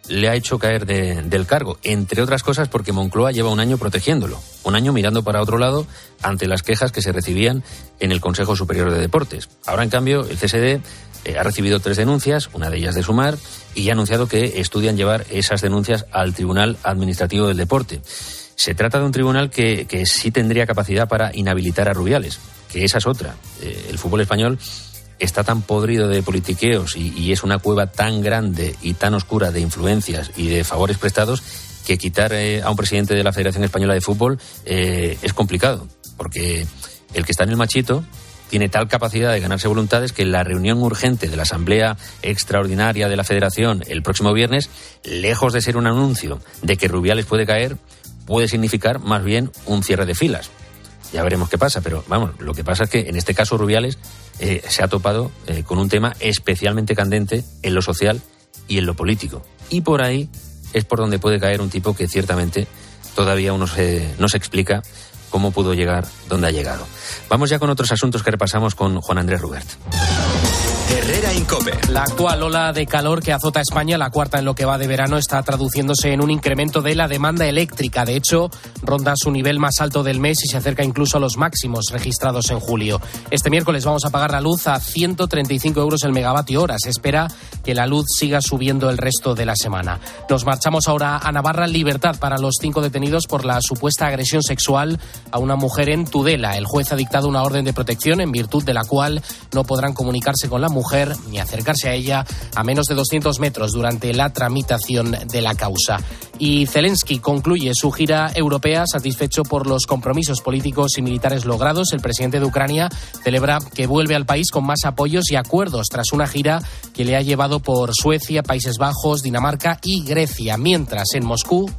le ha hecho caer del cargo, entre otras cosas porque Moncloa lleva un año protegiéndolo, un año mirando para otro lado ante las quejas que se recibían en el Consejo Superior de Deportes. Ahora, en cambio, el CSD ha recibido 3 denuncias, una de ellas de Sumar, y ha anunciado que estudian llevar esas denuncias al Tribunal Administrativo del Deporte. Se trata de un tribunal que sí tendría capacidad para inhabilitar a Rubiales, que esa es otra. El fútbol español está tan podrido de politiqueos y es una cueva tan grande y tan oscura de influencias y de favores prestados que quitar a un presidente de la Federación Española de Fútbol es complicado, porque el que está en el machito tiene tal capacidad de ganarse voluntades que la reunión urgente de la Asamblea Extraordinaria de la Federación el próximo viernes, lejos de ser un anuncio de que Rubiales puede caer, puede significar más bien un cierre de filas. Ya veremos qué pasa, pero vamos, lo que pasa es que en este caso Rubiales se ha topado con un tema especialmente candente en lo social y en lo político. Y por ahí es por donde puede caer un tipo que ciertamente todavía no se explica cómo pudo llegar donde ha llegado. Vamos ya con otros asuntos que repasamos con Juan Andrés Rubert. Herrera Incope. La actual ola de calor que azota a España, la cuarta en lo que va de verano, está traduciéndose en un incremento de la demanda eléctrica. De hecho, ronda su nivel más alto del mes y se acerca incluso a los máximos registrados en julio. Este miércoles vamos a pagar la luz a 135 euros el megavatio hora. Se espera que la luz siga subiendo el resto de la semana. Nos marchamos ahora a Navarra. Libertad para los 5 detenidos por la supuesta agresión sexual a una mujer en Tudela. El juez ha dictado una orden de protección en virtud de la cual no podrán comunicarse con la mujer ni acercarse a ella a menos de 200 metros durante la tramitación de la causa. Y Zelensky concluye su gira europea satisfecho por los compromisos políticos y militares logrados. El presidente de Ucrania celebra que vuelve al país con más apoyos y acuerdos tras una gira que le ha llevado por Suecia, Países Bajos, Dinamarca y Grecia. Mientras, en Moscú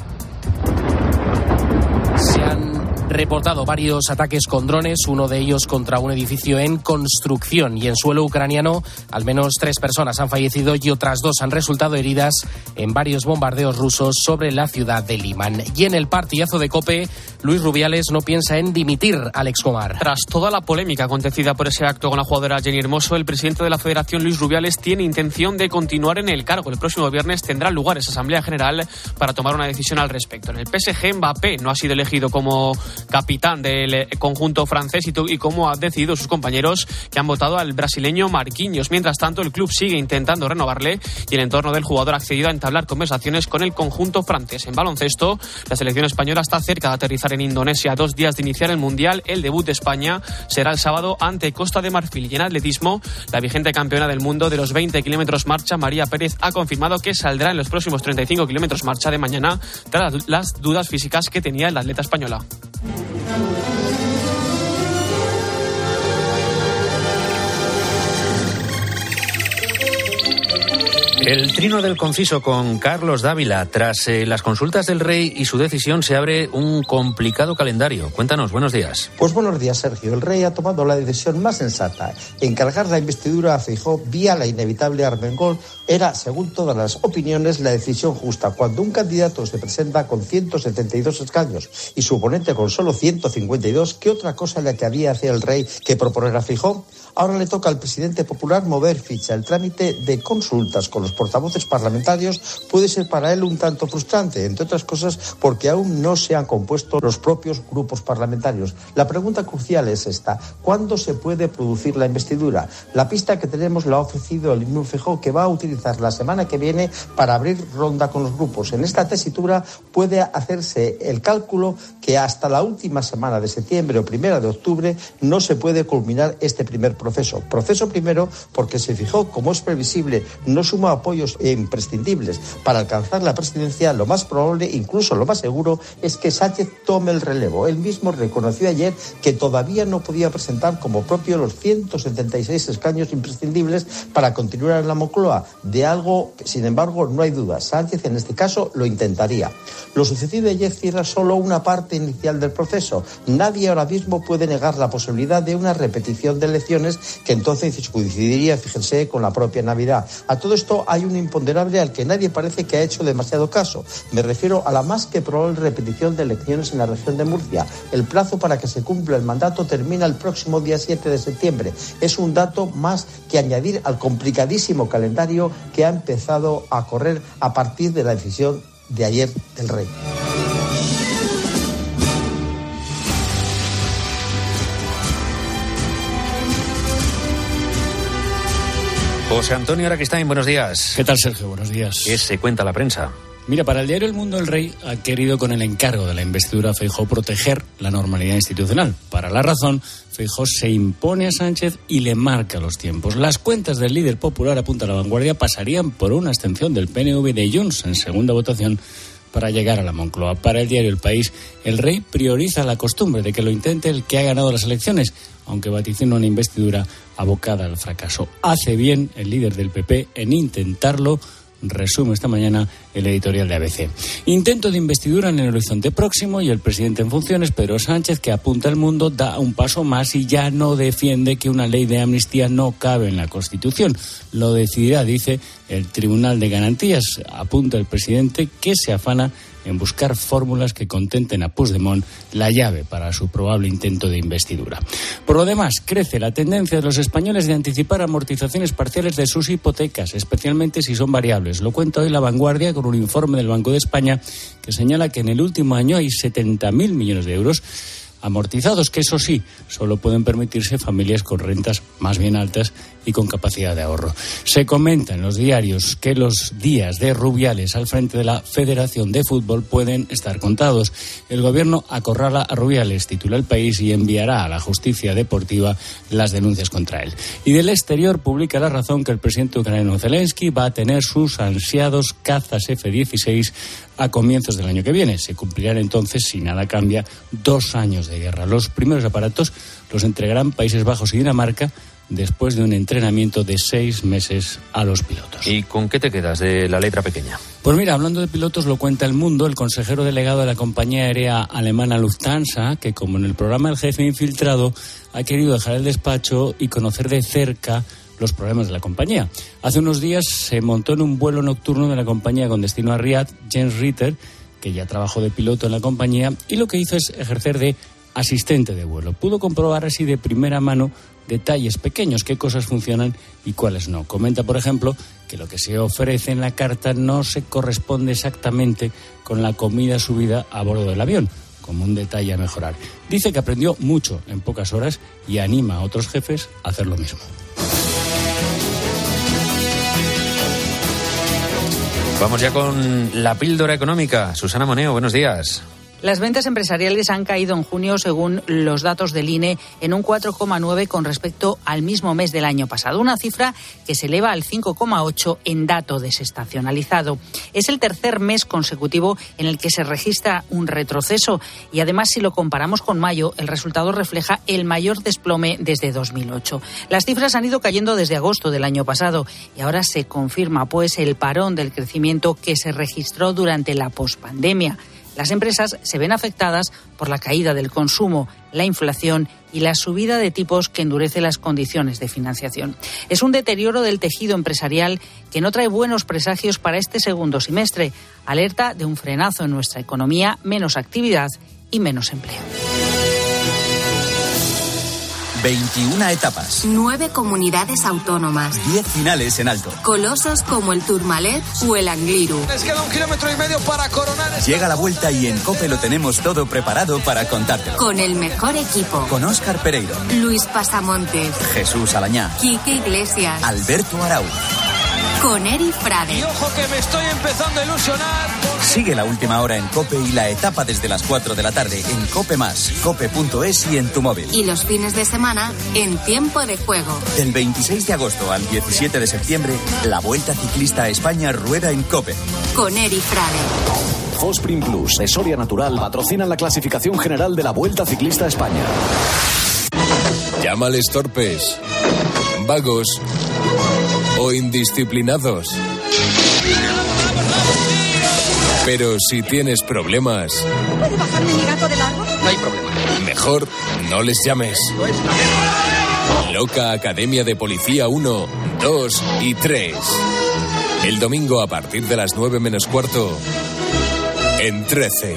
se han reportado varios ataques con drones, uno de ellos contra un edificio en construcción, y en suelo ucraniano al menos 3 personas han fallecido y otras 2 han resultado heridas en varios bombardeos rusos sobre la ciudad de Liman. Y en el partidazo de COPE, Luis Rubiales no piensa en dimitir al Excomar. Tras toda la polémica acontecida por ese acto con la jugadora Jenny Hermoso, el presidente de la Federación, Luis Rubiales, tiene intención de continuar en el cargo. El próximo viernes tendrá lugar esa asamblea general para tomar una decisión al respecto. En el PSG, Mbappé no ha sido elegido como capitán del conjunto francés y como han decidido sus compañeros, que han votado al brasileño Marquinhos. Mientras tanto, el club sigue intentando renovarle y el entorno del jugador ha accedido a entablar conversaciones con el conjunto francés. En baloncesto, la selección española está cerca de aterrizar en Indonesia a 2 días de iniciar el Mundial. El debut de España será el sábado ante Costa de Marfil. Y en atletismo, la vigente campeona del mundo de los 20 kilómetros marcha, María Pérez, ha confirmado que saldrá en los próximos 35 kilómetros marcha de mañana tras las dudas físicas que tenía la atleta española. El trino del conciso con Carlos Dávila. Tras las consultas del rey y su decisión se abre un complicado calendario. Cuéntanos, buenos días. Pues buenos días, Sergio. El rey ha tomado la decisión más sensata. Encargar la investidura a Feijóo vía la inevitable Armengol era, según todas las opiniones, la decisión justa. Cuando un candidato se presenta con 172 escaños y su oponente con solo 152, ¿qué otra cosa le cabía hacer el rey que proponer a Feijóo? Ahora le toca al presidente popular mover ficha. El trámite de consultas con los portavoces parlamentarios puede ser para él un tanto frustrante, entre otras cosas porque aún no se han compuesto los propios grupos parlamentarios. La pregunta crucial es esta: ¿cuándo se puede producir la investidura? La pista que tenemos la ha ofrecido el mismo Feijóo, que va a utilizar la semana que viene para abrir ronda con los grupos. En esta tesitura puede hacerse el cálculo que hasta la última semana de septiembre o 1 de octubre no se puede culminar este primer proceso. Proceso primero porque se fijó, como es previsible, no suma apoyos imprescindibles para alcanzar la presidencia. Lo más probable, incluso lo más seguro, es que Sánchez tome el relevo. Él mismo reconoció ayer que todavía no podía presentar como propio los 176 escaños imprescindibles para continuar en la Moncloa. De algo, sin embargo, no hay duda. Sánchez, en este caso, lo intentaría. Lo sucedido ayer cierra solo una parte inicial del proceso. Nadie ahora mismo puede negar la posibilidad de una repetición de elecciones que entonces coincidiría, fíjense, con la propia Navidad. A todo esto hay un imponderable al que nadie parece que ha hecho demasiado caso. Me refiero a la más que probable repetición de elecciones en la región de Murcia. El plazo para que se cumpla el mandato termina el próximo día 7 de septiembre. Es un dato más que añadir al complicadísimo calendario que ha empezado a correr a partir de la decisión de ayer del Rey. José Antonio Araquistáin, buenos días. ¿Qué tal, Sergio? Buenos días. ¿Qué se cuenta la prensa? Mira, para el diario El Mundo, el Rey ha querido, con el encargo de la investidura Feijóo, proteger la normalidad institucional. Para La Razón, Feijóo se impone a Sánchez y le marca los tiempos. Las cuentas del líder popular, apunta La Vanguardia, pasarían por una abstención del PNV y de Junts en segunda votación para llegar a la Moncloa. Para el diario El País, el Rey prioriza la costumbre de que lo intente el que ha ganado las elecciones, aunque vaticina una investidura abocada al fracaso. Hace bien el líder del PP en intentarlo, resume esta mañana el editorial de ABC. Intento de investidura en el horizonte próximo y el presidente en funciones, Pedro Sánchez, que apunta al Mundo, da un paso más y ya no defiende que una ley de amnistía no cabe en la Constitución. Lo decidirá, dice, el Tribunal de Garantías. Apunta el presidente, que se afana en buscar fórmulas que contenten a Puigdemont, la llave para su probable intento de investidura. Por lo demás, crece la tendencia de los españoles de anticipar amortizaciones parciales de sus hipotecas, especialmente si son variables. Lo cuenta hoy La Vanguardia con un informe del Banco de España que señala que en el último año hay 70.000 millones de euros amortizados, que eso sí, solo pueden permitirse familias con rentas más bien altas y con capacidad de ahorro. Se comenta en los diarios que los días de Rubiales al frente de la Federación de Fútbol pueden estar contados. El gobierno acorrala a Rubiales, titula El País, y enviará a la justicia deportiva las denuncias contra él. Y del exterior publica La Razón que el presidente ucraniano Zelensky va a tener sus ansiados cazas F-16 a comienzos del año que viene. Se cumplirán entonces, si nada cambia, 2 años de guerra. Los primeros aparatos los entregarán Países Bajos y Dinamarca después de un entrenamiento de 6 meses a los pilotos. ¿Y con qué te quedas de la letra pequeña? Pues mira, hablando de pilotos, lo cuenta El Mundo, el consejero delegado de la compañía aérea alemana Lufthansa, que como en el programa El Jefe Infiltrado, ha querido dejar el despacho y conocer de cerca los problemas de la compañía. Hace unos días se montó en un vuelo nocturno de la compañía con destino a Riad, Jens Ritter, que ya trabajó de piloto en la compañía, y lo que hizo es ejercer de asistente de vuelo. Pudo comprobar así de primera mano detalles pequeños, qué cosas funcionan y cuáles no. Comenta, por ejemplo, que lo que se ofrece en la carta no se corresponde exactamente con la comida subida a bordo del avión, como un detalle a mejorar. Dice que aprendió mucho en pocas horas y anima a otros jefes a hacer lo mismo. Vamos ya con la píldora económica. Susana Moneo, buenos días. Las ventas empresariales han caído en junio, según los datos del INE, en un 4,9 con respecto al mismo mes del año pasado, una cifra que se eleva al 5,8 en dato desestacionalizado. Es el tercer mes consecutivo en el que se registra un retroceso y además, si lo comparamos con mayo, el resultado refleja el mayor desplome desde 2008. Las cifras han ido cayendo desde agosto del año pasado y ahora se confirma pues el parón del crecimiento que se registró durante la pospandemia. Las empresas se ven afectadas por la caída del consumo, la inflación y la subida de tipos que endurece las condiciones de financiación. Es un deterioro del tejido empresarial que no trae buenos presagios para este segundo semestre. Alerta de un frenazo en nuestra economía, menos actividad y menos empleo. 21 etapas. 9 comunidades autónomas. 10 finales en alto. Colosos como el Tourmalet o el Angliru. Les queda 1,5 kilómetros para coronar. Llega la vuelta y en COPE lo tenemos todo preparado para contártelo. Con el mejor equipo. Con Óscar Pereiro. Luis Pasamontes. Jesús Alañá. Quique Iglesias. Alberto Arauz. Con Eri Frade. Y ojo que me estoy empezando a ilusionar. Sigue la última hora en COPE y la etapa desde las 4 de la tarde en COPE+, cope.es y en tu móvil. Y los fines de semana en Tiempo de Juego. Del 26 de agosto al 17 de septiembre, la Vuelta Ciclista a España rueda en COPE. Con Eri Frade. Fosprin Plus, Esoria Natural, patrocinan la clasificación general de la Vuelta Ciclista a España. Llámales torpes, vagos o indisciplinados. Pero si tienes problemas... ¿Puede bajarme mi gato del árbol? No hay problema. Mejor no les llames. Loca Academia de Policía 1, 2 y 3. El domingo a partir de las 9 menos cuarto, en 13.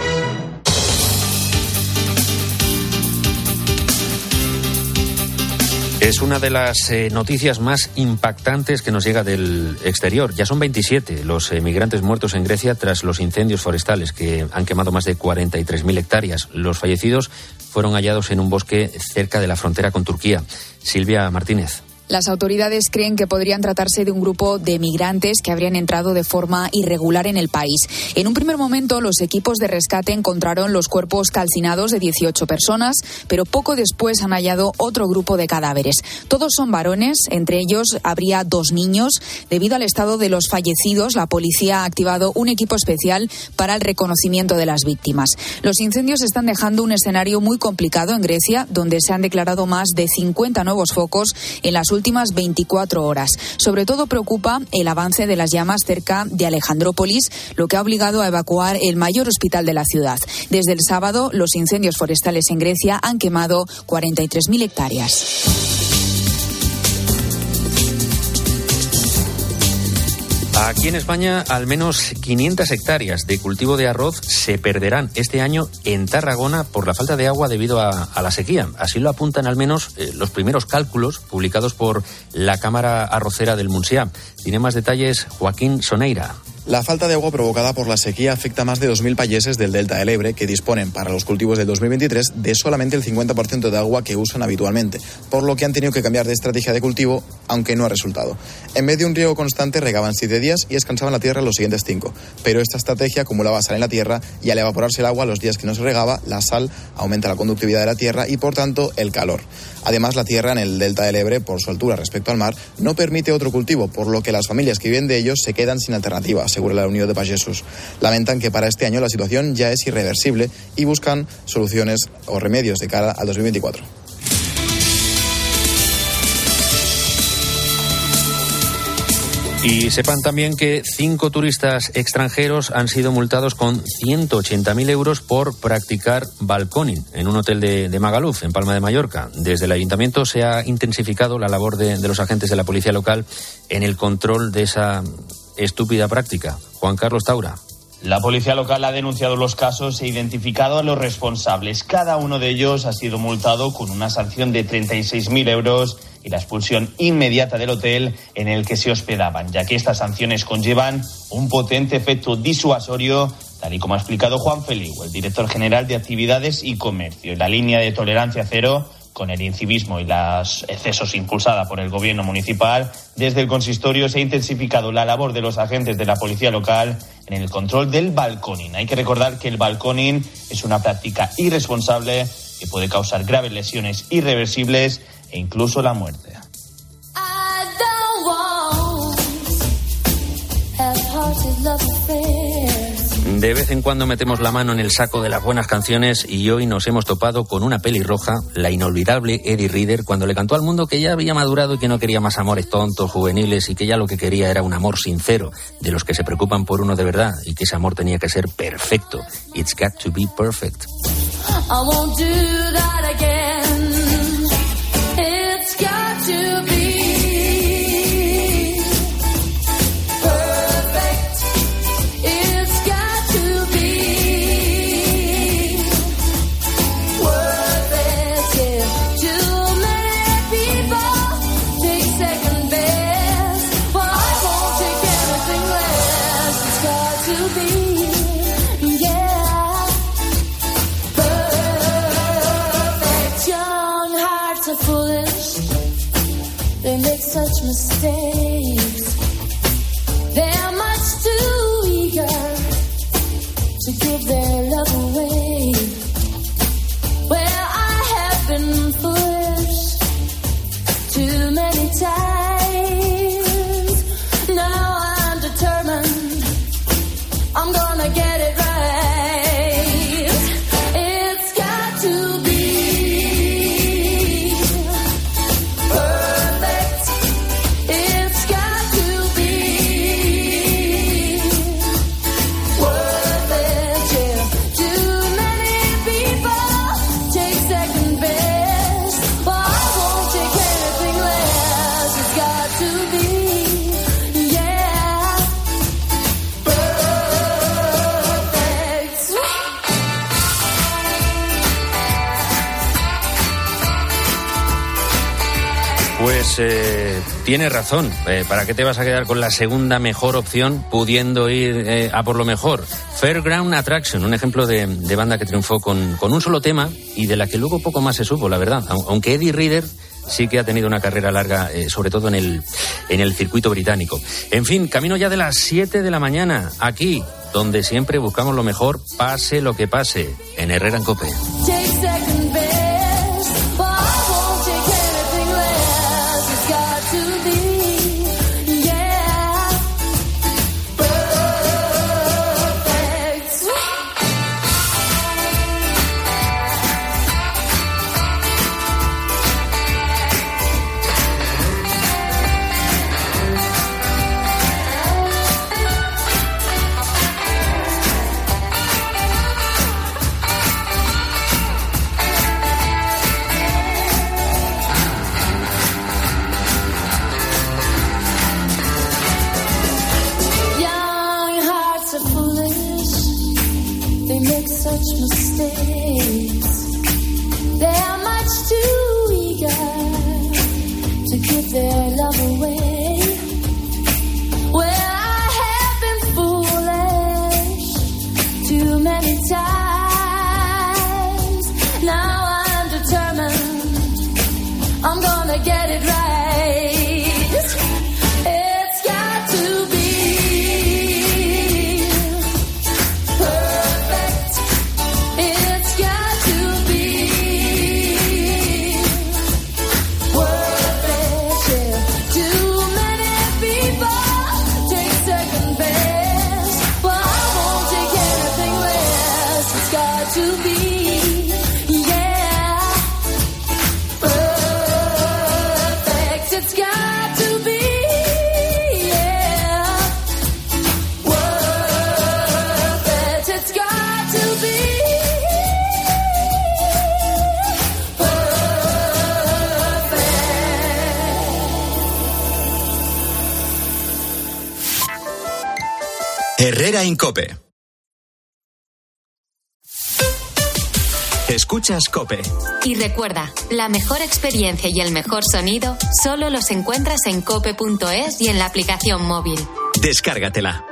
Es una de las noticias más impactantes que nos llega del exterior. Ya son 27 los migrantes muertos en Grecia tras los incendios forestales que han quemado más de 43.000 hectáreas. Los fallecidos fueron hallados en un bosque cerca de la frontera con Turquía. Silvia Martínez. Las autoridades creen que podrían tratarse de un grupo de migrantes que habrían entrado de forma irregular en el país. En un primer momento, los equipos de rescate encontraron los cuerpos calcinados de 18 personas, pero poco después han hallado otro grupo de cadáveres. Todos son varones, entre ellos habría 2 niños. Debido al estado de los fallecidos, la policía ha activado un equipo especial para el reconocimiento de las víctimas. Los incendios están dejando un escenario muy complicado en Grecia, donde se han declarado más de 50 nuevos focos en las últimas 24 horas. Sobre todo preocupa el avance de las llamas cerca de Alejandrópolis, lo que ha obligado a evacuar el mayor hospital de la ciudad. Desde el sábado, los incendios forestales en Grecia han quemado 43.000 hectáreas. Aquí en España, al menos 500 hectáreas de cultivo de arroz se perderán este año en Tarragona por la falta de agua debido a la sequía. Así lo apuntan al menos los primeros cálculos publicados por la Cámara Arrocera del Montsià. Tiene más detalles Joaquín Soneira. La falta de agua provocada por la sequía afecta a más de 2.000 payeses del delta del Ebre, que disponen para los cultivos del 2023 de solamente el 50% de agua que usan habitualmente, por lo que han tenido que cambiar de estrategia de cultivo, aunque no ha resultado. En vez de un riego constante, regaban 7 días y descansaban la tierra los siguientes 5. Pero esta estrategia acumulaba sal en la tierra y al evaporarse el agua los días que no se regaba, la sal aumenta la conductividad de la tierra y, por tanto, el calor. Además, la tierra en el delta del Ebre, por su altura respecto al mar, no permite otro cultivo, por lo que las familias que viven de ellos se quedan sin alternativa, asegura la Unión de Pagesos. Lamentan que para este año la situación ya es irreversible y buscan soluciones o remedios de cara al 2024. Y sepan también que 5 turistas extranjeros han sido multados con 180.000 euros por practicar balconing en un hotel de Magaluf, en Palma de Mallorca. Desde el ayuntamiento se ha intensificado la labor de los agentes de la policía local en el control de esa estúpida práctica. Juan Carlos Taura. La policía local ha denunciado los casos e identificado a los responsables. Cada uno de ellos ha sido multado con una sanción de 36.000 euros y la expulsión inmediata del hotel en el que se hospedaban, ya que estas sanciones conllevan un potente efecto disuasorio, tal y como ha explicado Juan Feliu, el director general de Actividades y Comercio. La línea de tolerancia cero con el incivismo y los excesos impulsada por el gobierno municipal, desde el consistorio se ha intensificado la labor de los agentes de la policía local en el control del balconing. Hay que recordar que el balconing es una práctica irresponsable que puede causar graves lesiones irreversibles e incluso la muerte. De vez en cuando metemos la mano en el saco de las buenas canciones y hoy nos hemos topado con una pelirroja, la inolvidable Eddie Reader, cuando le cantó al mundo que ya había madurado y que no quería más amores tontos, juveniles, y que ya lo que quería era un amor sincero, de los que se preocupan por uno de verdad, y que ese amor tenía que ser perfecto. It's got to be perfect. I won't do that again. It's got to be such mistakes. They're much too eager to give their love away. Well, I have been foolish too many times. Now I'm determined I'm gonna get it right. It's got to be do Pues tienes razón. ¿Para qué te vas a quedar con la segunda mejor opción pudiendo ir a por lo mejor? Fairground Attraction, un ejemplo de banda que triunfó con un solo tema y de la que luego poco más se supo, la verdad. Aunque Eddie Reader sí que ha tenido una carrera larga, sobre todo en el circuito británico. En fin, camino ya de las 7 de la mañana, aquí, donde siempre buscamos lo mejor, pase lo que pase, en Herrera en COPE. Herrera en COPE. Escuchas COPE. Y recuerda, la mejor experiencia y el mejor sonido solo los encuentras en cope.es y en la aplicación móvil. Descárgatela.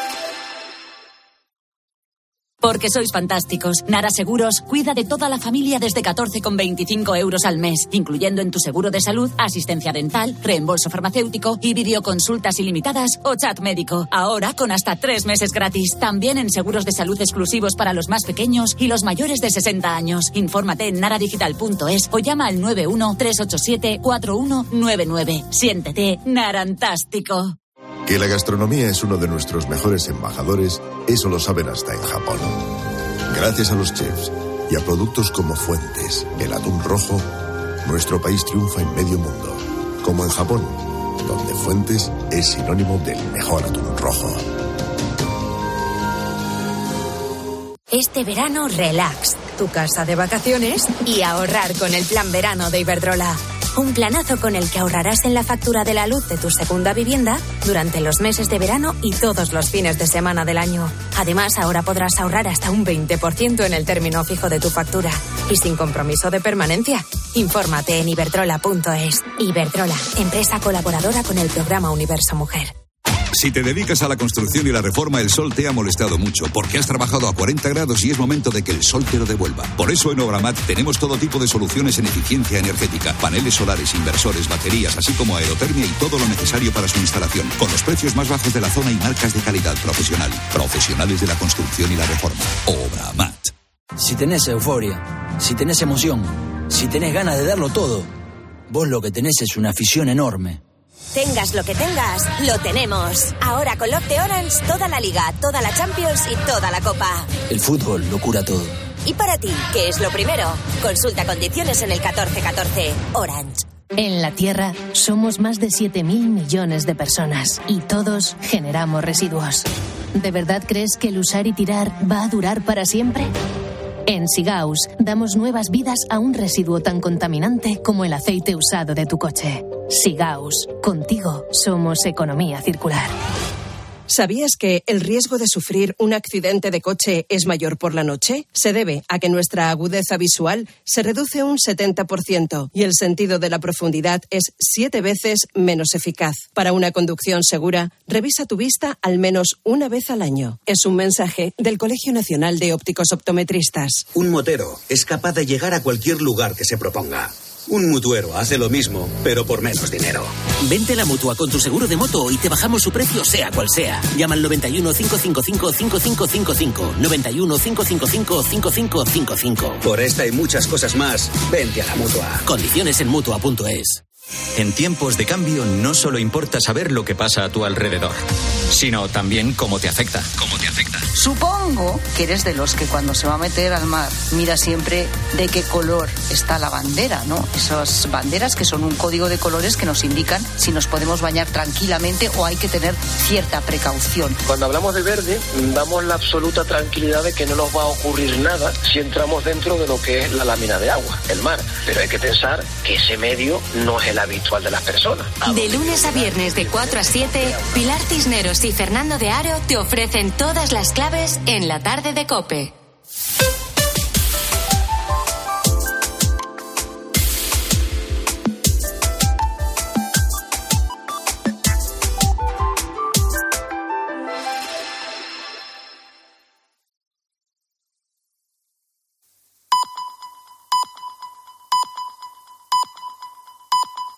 Porque sois fantásticos. Nara Seguros cuida de toda la familia desde 14,25 euros al mes, incluyendo en tu seguro de salud, asistencia dental, reembolso farmacéutico y videoconsultas ilimitadas o chat médico. Ahora con hasta 3 meses gratis. También en seguros de salud exclusivos para los más pequeños y los mayores de 60 años. Infórmate en naradigital.es o llama al 91-387-4199. Siéntete narantástico. Que la gastronomía es uno de nuestros mejores embajadores, eso lo saben hasta en Japón. Gracias a los chefs y a productos como Fuentes, el atún rojo, nuestro país triunfa en medio mundo. Como en Japón, donde Fuentes es sinónimo del mejor atún rojo. Este verano, relax, tu casa de vacaciones y ahorrar con el plan verano de Iberdrola. Un planazo con el que ahorrarás en la factura de la luz de tu segunda vivienda durante los meses de verano y todos los fines de semana del año. Además, ahora podrás ahorrar hasta un 20% en el término fijo de tu factura y sin compromiso de permanencia. Infórmate en iberdrola.es. Iberdrola, empresa colaboradora con el programa Universo Mujer. Si te dedicas a la construcción y la reforma, el sol te ha molestado mucho, porque has trabajado a 40 grados y es momento de que el sol te lo devuelva. Por eso en Obramat tenemos todo tipo de soluciones en eficiencia energética, paneles solares, inversores, baterías, así como aerotermia y todo lo necesario para su instalación, con los precios más bajos de la zona y marcas de calidad profesional. Profesionales de la construcción y la reforma. Obramat. Si tenés euforia, si tenés emoción, si tenés ganas de darlo todo, vos lo que tenés es una afición enorme. Tengas lo que tengas, lo tenemos. Ahora con Love de Orange, toda la Liga, toda la Champions y toda la Copa. El fútbol lo cura todo. ¿Y para ti, qué es lo primero? Consulta condiciones en el 1414. Orange. En la Tierra somos más de 7.000 millones de personas y todos generamos residuos. ¿De verdad crees que el usar y tirar va a durar para siempre? En Sigaus damos nuevas vidas a un residuo tan contaminante como el aceite usado de tu coche. Sigaus, contigo somos economía circular. ¿Sabías que el riesgo de sufrir un accidente de coche es mayor por la noche? Se debe a que nuestra agudeza visual se reduce un 70% y el sentido de la profundidad es 7 veces menos eficaz. Para una conducción segura, revisa tu vista al menos una vez al año. Es un mensaje del Colegio Nacional de Ópticos Optometristas. Un motero es capaz de llegar a cualquier lugar que se proponga. Un mutuero hace lo mismo, pero por menos dinero. Vente a la Mutua con tu seguro de moto y te bajamos su precio sea cual sea. Llama al 91 555 5555. 91 555 5555. Por esta y muchas cosas más, vente a la Mutua. Condiciones en Mutua.es. En tiempos de cambio no solo importa saber lo que pasa a tu alrededor, sino también cómo te afecta. Supongo que eres de los que cuando se va a meter al mar mira siempre de qué color está la bandera, ¿no? Esas banderas que son un código de colores que nos indican si nos podemos bañar tranquilamente o hay que tener cierta precaución. Cuando hablamos de verde, damos la absoluta tranquilidad de que no nos va a ocurrir nada si entramos dentro de lo que es la lámina de agua, el mar. Pero hay que pensar que ese medio no es el habitual de las personas. De lunes a viernes de 4 a 7, Pilar Cisneros y Fernando de Aro te ofrecen todas las claves en la tarde de COPE.